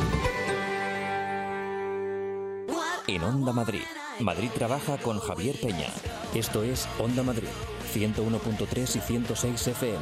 En Onda Madrid. Madrid trabaja con Javier Peña. Esto es Onda Madrid, ciento uno punto tres y ciento seis F M.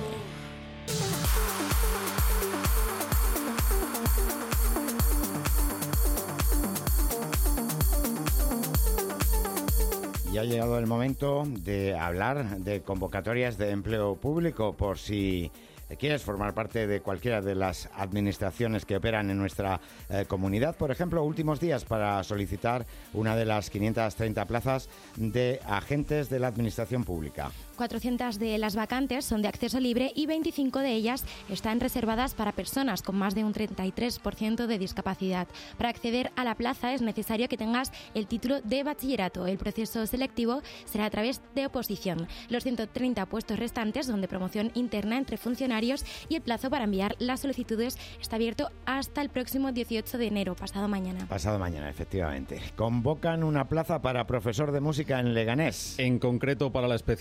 Ya ha llegado el momento de hablar de convocatorias de empleo público, por si quieres formar parte de cualquiera de las administraciones que operan en nuestra eh, comunidad. Por ejemplo, últimos días para solicitar una de las quinientas treinta plazas de agentes de la administración pública. cuatrocientas de las vacantes son de acceso libre y veinticinco de ellas están reservadas para personas con más de un treinta y tres por ciento de discapacidad. Para acceder a la plaza es necesario que tengas el título de bachillerato. El proceso selectivo será a través de oposición. Los ciento treinta puestos restantes son de promoción interna entre funcionarios y el plazo para enviar las solicitudes está abierto hasta el próximo dieciocho de enero, pasado mañana. Pasado mañana, efectivamente. Convocan una plaza para profesor de música en Leganés. En concreto para la especialidad de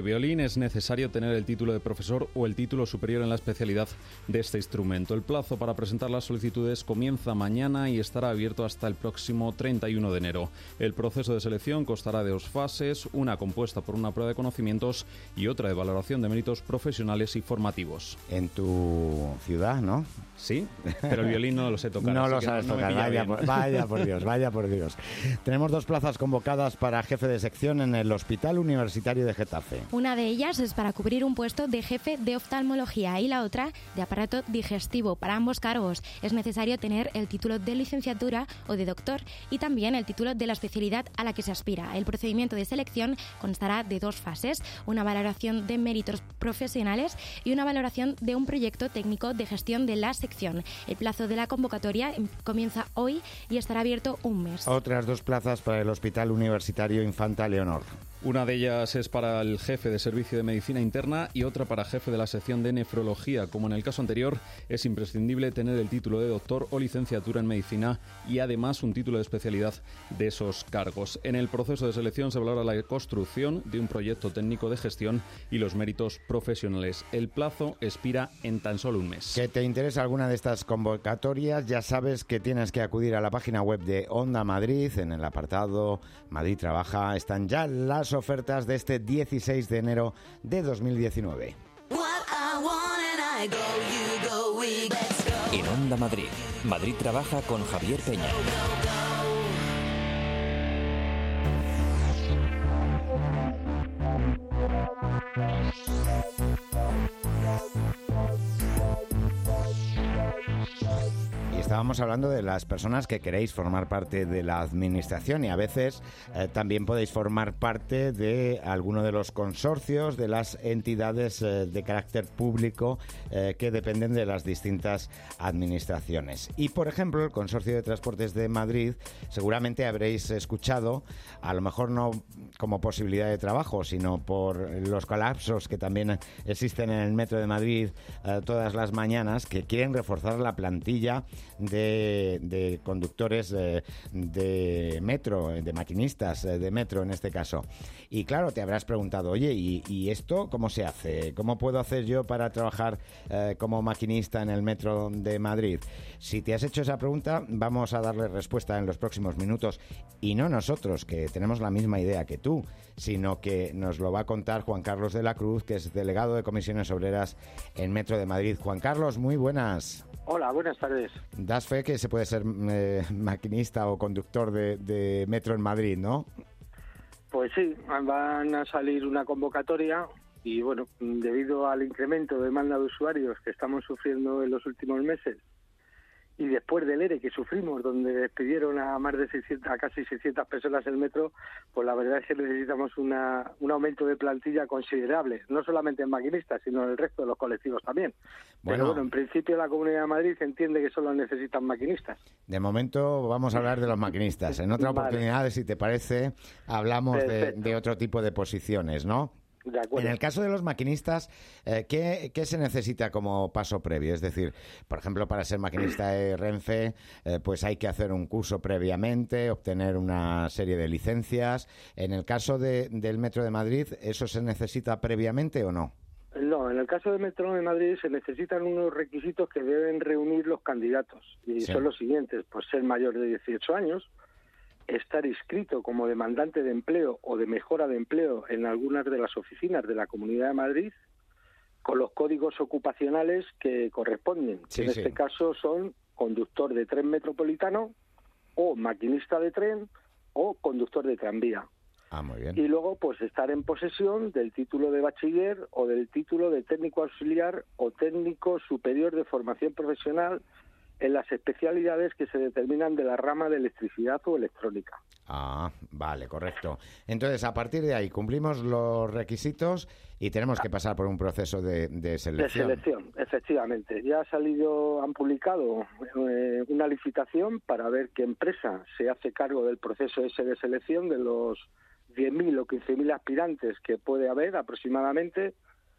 violín es necesario tener el título de profesor o el título superior en la especialidad de este instrumento. El plazo para presentar las solicitudes comienza mañana y estará abierto hasta el próximo treinta y uno de enero. El proceso de selección constará de dos fases, una compuesta por una prueba de conocimientos y otra de valoración de méritos profesionales y formativos. En tu ciudad, ¿no? Sí, pero el violín no lo sé tocar. No lo que sabes no, no tocar, vaya por, vaya por Dios, vaya por Dios. Tenemos dos plazas convocadas para jefe de sección en el Hospital Universitario de Getafe. Una de ellas es para cubrir un puesto de jefe de oftalmología y la otra de aparato digestivo. Para ambos cargos es necesario tener el título de licenciatura o de doctor y también el título de la especialidad a la que se aspira. El procedimiento de selección constará de dos fases, una valoración de méritos profesionales y una valoración de un proyecto técnico de gestión de la sección. El plazo de la convocatoria comienza hoy y estará abierto un mes. Otras dos plazas para el Hospital Universitario Infanta Leonor. Una de ellas es para el jefe de servicio de medicina interna y otra para jefe de la sección de nefrología. Como en el caso anterior, es imprescindible tener el título de doctor o licenciatura en medicina y además un título de especialidad de esos cargos. En el proceso de selección se valora la construcción de un proyecto técnico de gestión y los méritos profesionales. El plazo expira en tan solo un mes. ¿Que te interesa alguna de estas convocatorias? Ya sabes que tienes que acudir a la página web de Onda Madrid. En el apartado Madrid Trabaja están ya las ofertas de este dieciséis de enero de dos mil diecinueve. En Onda Madrid, Madrid Trabaja con Javier Peña. Estábamos hablando de las personas que queréis formar parte de la administración y a veces eh, también podéis formar parte de alguno de los consorcios de las entidades eh, de carácter público eh, que dependen de las distintas administraciones. Y, por ejemplo, el Consorcio de Transportes de Madrid, seguramente habréis escuchado, a lo mejor no como posibilidad de trabajo, sino por los colapsos que también existen en el Metro de Madrid eh, todas las mañanas, que quieren reforzar la plantilla De, de conductores eh, de metro, de maquinistas eh, de metro en este caso. Y claro, te habrás preguntado, oye, ¿y, y esto cómo se hace? ¿Cómo puedo hacer yo para trabajar eh, como maquinista en el Metro de Madrid? Si te has hecho esa pregunta, vamos a darle respuesta en los próximos minutos. Y no nosotros, que tenemos la misma idea que tú, sino que nos lo va a contar Juan Carlos de la Cruz, que es delegado de Comisiones Obreras en Metro de Madrid. Juan Carlos, muy buenas. Hola, buenas tardes. Das fe que se puede ser eh, maquinista o conductor de, de metro en Madrid, ¿no? Pues sí, van a salir una convocatoria y, bueno, debido al incremento de demanda de usuarios que estamos sufriendo en los últimos meses y después del ERE que sufrimos, donde despidieron a más de seiscientas, a casi seiscientas personas el metro, pues la verdad es que necesitamos una, un aumento de plantilla considerable, no solamente en maquinistas, sino en el resto de los colectivos también. Bueno, Pero bueno, en principio la Comunidad de Madrid entiende que solo necesitan maquinistas. De momento vamos a hablar de los maquinistas. En otra Vale. oportunidad, si te parece, hablamos de, de otro tipo de posiciones, ¿no? De acuerdo. En el caso de los maquinistas, eh, ¿qué, ¿qué se necesita como paso previo? Es decir, por ejemplo, para ser maquinista de Renfe, eh, pues hay que hacer un curso previamente, obtener una serie de licencias. En el caso de, del Metro de Madrid, ¿eso se necesita previamente o no? No, en el caso del Metro de Madrid se necesitan unos requisitos que deben reunir los candidatos. Y Sí. son los siguientes, pues ser mayor de dieciocho años, estar inscrito como demandante de empleo o de mejora de empleo en algunas de las oficinas de la Comunidad de Madrid, con los códigos ocupacionales que corresponden, Sí, que en sí. este caso son conductor de tren metropolitano o maquinista de tren o conductor de tranvía. Ah, muy bien. Y luego, pues, estar en posesión del título de bachiller o del título de técnico auxiliar o técnico superior de formación profesional en las especialidades que se determinan de la rama de electricidad o electrónica. Ah, vale, correcto. Entonces, a partir de ahí, cumplimos los requisitos y tenemos que pasar por un proceso de, de selección. De selección, efectivamente. Ya ha salido, han publicado eh, una licitación para ver qué empresa se hace cargo del proceso ese de selección de los diez mil o quince mil aspirantes que puede haber aproximadamente,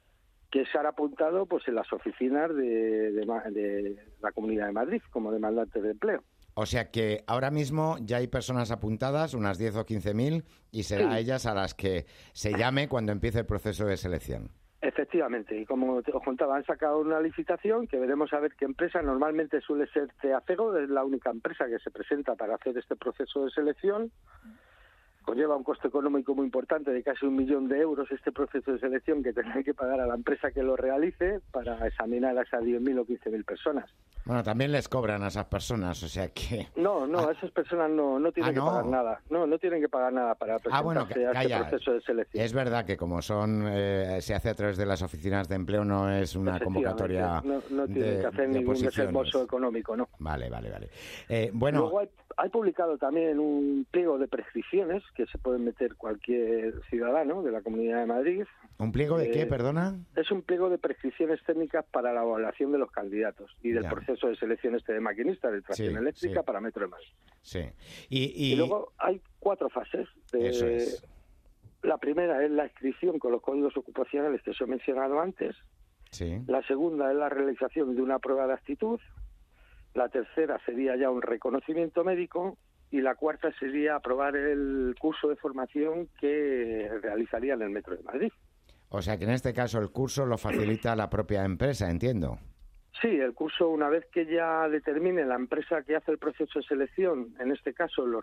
que se han apuntado pues en las oficinas de, de, de la Comunidad de Madrid como demandantes de empleo. O sea que ahora mismo ya hay personas apuntadas, unas diez o quince mil, y será Sí. a ellas a las que se llame cuando empiece el proceso de selección. Efectivamente, y como te os contaba, han sacado una licitación que veremos a ver qué empresa. Normalmente suele ser Ceacero, es la única empresa que se presenta para hacer este proceso de selección. Conlleva un coste económico muy importante de casi un millón de euros este proceso de selección que tendrán que pagar a la empresa que lo realice para examinar a esas diez mil o quince mil personas. Bueno, también les cobran a esas personas, o sea que... No, no, esas personas no, no tienen Ah, que ¿no? pagar nada. No, no tienen que pagar nada para Ah, presentarse bueno, a este calla. proceso de selección. Es verdad que como son eh, se hace a través de las oficinas de empleo, no es una Efectivamente, convocatoria No, no tienen de, que hacer de ningún posiciones. desembolso económico, ¿no? Vale, vale, vale. Eh, bueno, Luego hay, hay publicado también un pliego de prescripciones que se puede meter cualquier ciudadano de la Comunidad de Madrid. ¿un pliego de Eh, qué, perdona? Es un pliego de prescripciones técnicas para la evaluación de los candidatos y del Ya. proceso de selección este de maquinistas de tracción Sí, eléctrica sí. para Metro de Madrid. Sí. Y, y- Y luego hay cuatro fases. De, Eso es. La primera es la inscripción con los códigos ocupacionales que os he mencionado antes. Sí. La segunda es la realización de una prueba de actitud. La tercera sería ya un reconocimiento médico. Y la cuarta sería aprobar el curso de formación que realizaría en el Metro de Madrid. O sea que en este caso el curso lo facilita la propia empresa, entiendo. Sí, el curso, una vez que ya determine la empresa que hace el proceso de selección, en este caso los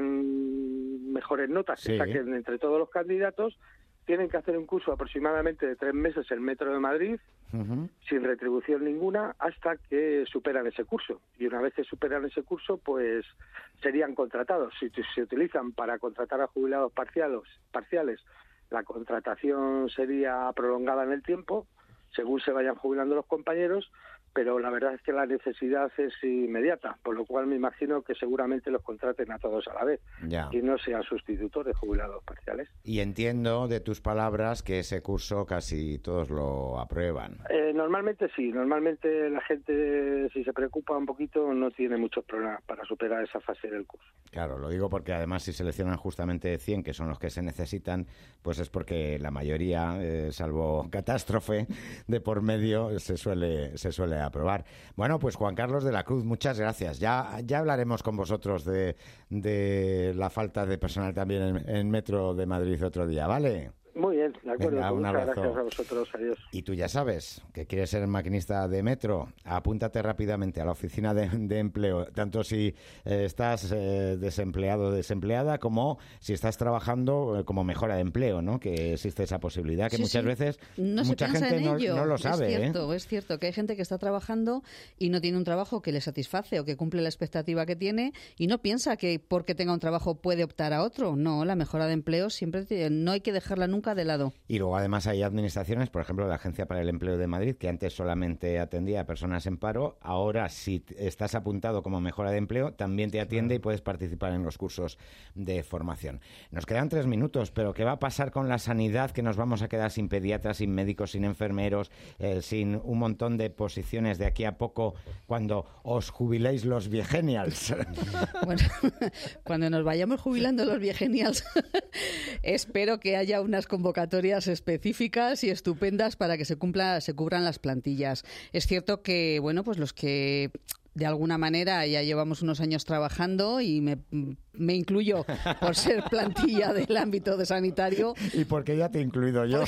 cien mejores notas que Sí. saquen entre todos los candidatos, tienen que hacer un curso aproximadamente de tres meses en el Metro de Madrid, Ujú. sin retribución ninguna, hasta que superan ese curso. Y una vez que superan ese curso, pues serían contratados. Si t- se utilizan para contratar a jubilados parciales, parciales, la contratación sería prolongada en el tiempo, según se vayan jubilando los compañeros, pero la verdad es que la necesidad es inmediata, por lo cual me imagino que seguramente los contraten a todos a la vez Ya. y no sean sustitutos de jubilados parciales. Y entiendo de tus palabras que ese curso casi todos lo aprueban. Eh, normalmente sí, normalmente la gente, si se preocupa un poquito, no tiene muchos problemas para superar esa fase del curso. Claro, lo digo porque además si seleccionan justamente cien, que son los que se necesitan, pues es porque la mayoría, eh, salvo catástrofe de por medio, se suele se suele aprobar. Bueno, pues Juan Carlos de la Cruz, muchas gracias. Ya ya hablaremos con vosotros de, de la falta de personal también en, en Metro de Madrid otro día, ¿vale? Muy bien, de acuerdo. Venga, pues un muchas abrazo. gracias a vosotros. Adiós. Y tú ya sabes que quieres ser maquinista de metro, apúntate rápidamente a la oficina de, de empleo, tanto si eh, estás eh, desempleado o desempleada, como si estás trabajando eh, como mejora de empleo, ¿no? Que existe esa posibilidad, que Sí, muchas sí. veces No se mucha piensa gente en no, ello. no lo sabe. Es cierto, ¿eh? es cierto que hay gente que está trabajando y no tiene un trabajo que le satisface o que cumple la expectativa que tiene y no piensa que porque tenga un trabajo puede optar a otro. No, la mejora de empleo siempre tiene- no hay que dejarla nunca de lado. Y luego además hay administraciones, por ejemplo, la Agencia para el Empleo de Madrid, que antes solamente atendía a personas en paro, ahora si t- estás apuntado como mejora de empleo, también te atiende y puedes participar en los cursos de formación. Nos quedan tres minutos, pero ¿qué va a pasar con la sanidad? Que nos vamos a quedar sin pediatras, sin médicos, sin enfermeros, eh, sin un montón de posiciones de aquí a poco cuando os jubiléis los viegenials. Bueno, cuando nos vayamos jubilando los viegenials, espero que haya unas convocatorias específicas y estupendas para que se cumpla, se cubran las plantillas. Es cierto que, bueno, pues los que de alguna manera ya llevamos unos años trabajando y me, me incluyo por ser plantilla del ámbito de sanitario. Y porque ya te he incluido yo.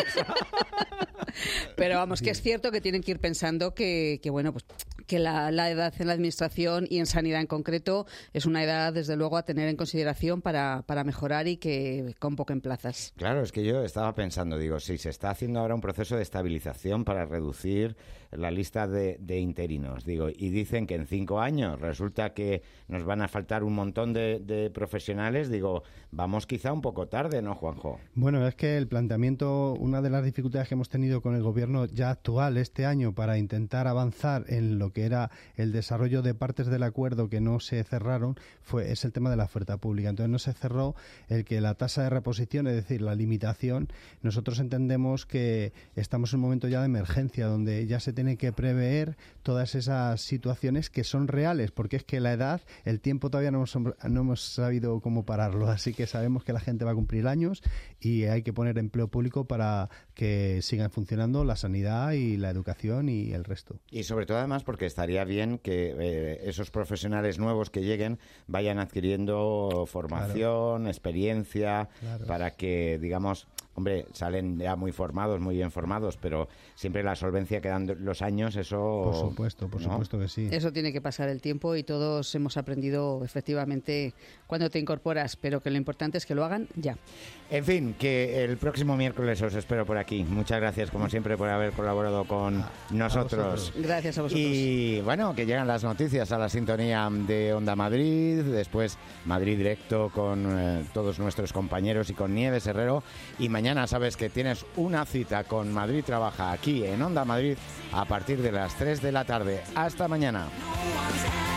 Pero vamos, que es cierto que tienen que ir pensando que, que bueno, pues que la, la edad en la administración y en sanidad en concreto es una edad, desde luego, a tener en consideración para, para mejorar y que convoquen plazas. Claro, es que yo estaba pensando, digo, si se está haciendo ahora un proceso de estabilización para reducir la lista de, de interinos, digo, y dicen que en cinco años resulta que nos van a faltar un montón de, de profesionales, digo, vamos quizá un poco tarde, ¿no, Juanjo? Bueno, es que el planteamiento, una de las dificultades que hemos tenido con el gobierno ya actual este año para intentar avanzar en lo que era el desarrollo de partes del acuerdo que no se cerraron, fue es el tema de la oferta pública. Entonces no se cerró el que la tasa de reposición, es decir, la limitación. Nosotros entendemos que estamos en un momento ya de emergencia donde ya se tiene que prever todas esas situaciones que son reales, porque es que la edad, el tiempo todavía no hemos, no hemos sabido cómo pararlo, así que sabemos que la gente va a cumplir años y hay que poner empleo público para que sigan funcionando la sanidad y la educación y el resto. Y sobre todo además porque que estaría bien que eh, esos profesionales nuevos que lleguen vayan adquiriendo formación, claro. experiencia, claro. para que, digamos, hombre, salen ya muy formados, muy bien formados, pero siempre la solvencia que dan los años, eso... Por supuesto, por ¿no? supuesto que sí. Eso tiene que pasar el tiempo y todos hemos aprendido efectivamente cuando te incorporas, pero que lo importante es que lo hagan ya. En fin, que el próximo miércoles os espero por aquí. Muchas gracias, como siempre, por haber colaborado con ah, nosotros. Gracias a vosotros. Y bueno, que llegan las noticias a la sintonía de Onda Madrid, después Madrid Directo con eh, todos nuestros compañeros y con Nieves Herrero, y mañana sabes que tienes una cita con Madrid Trabaja aquí en Onda Madrid a partir de las tres de la tarde. Hasta mañana.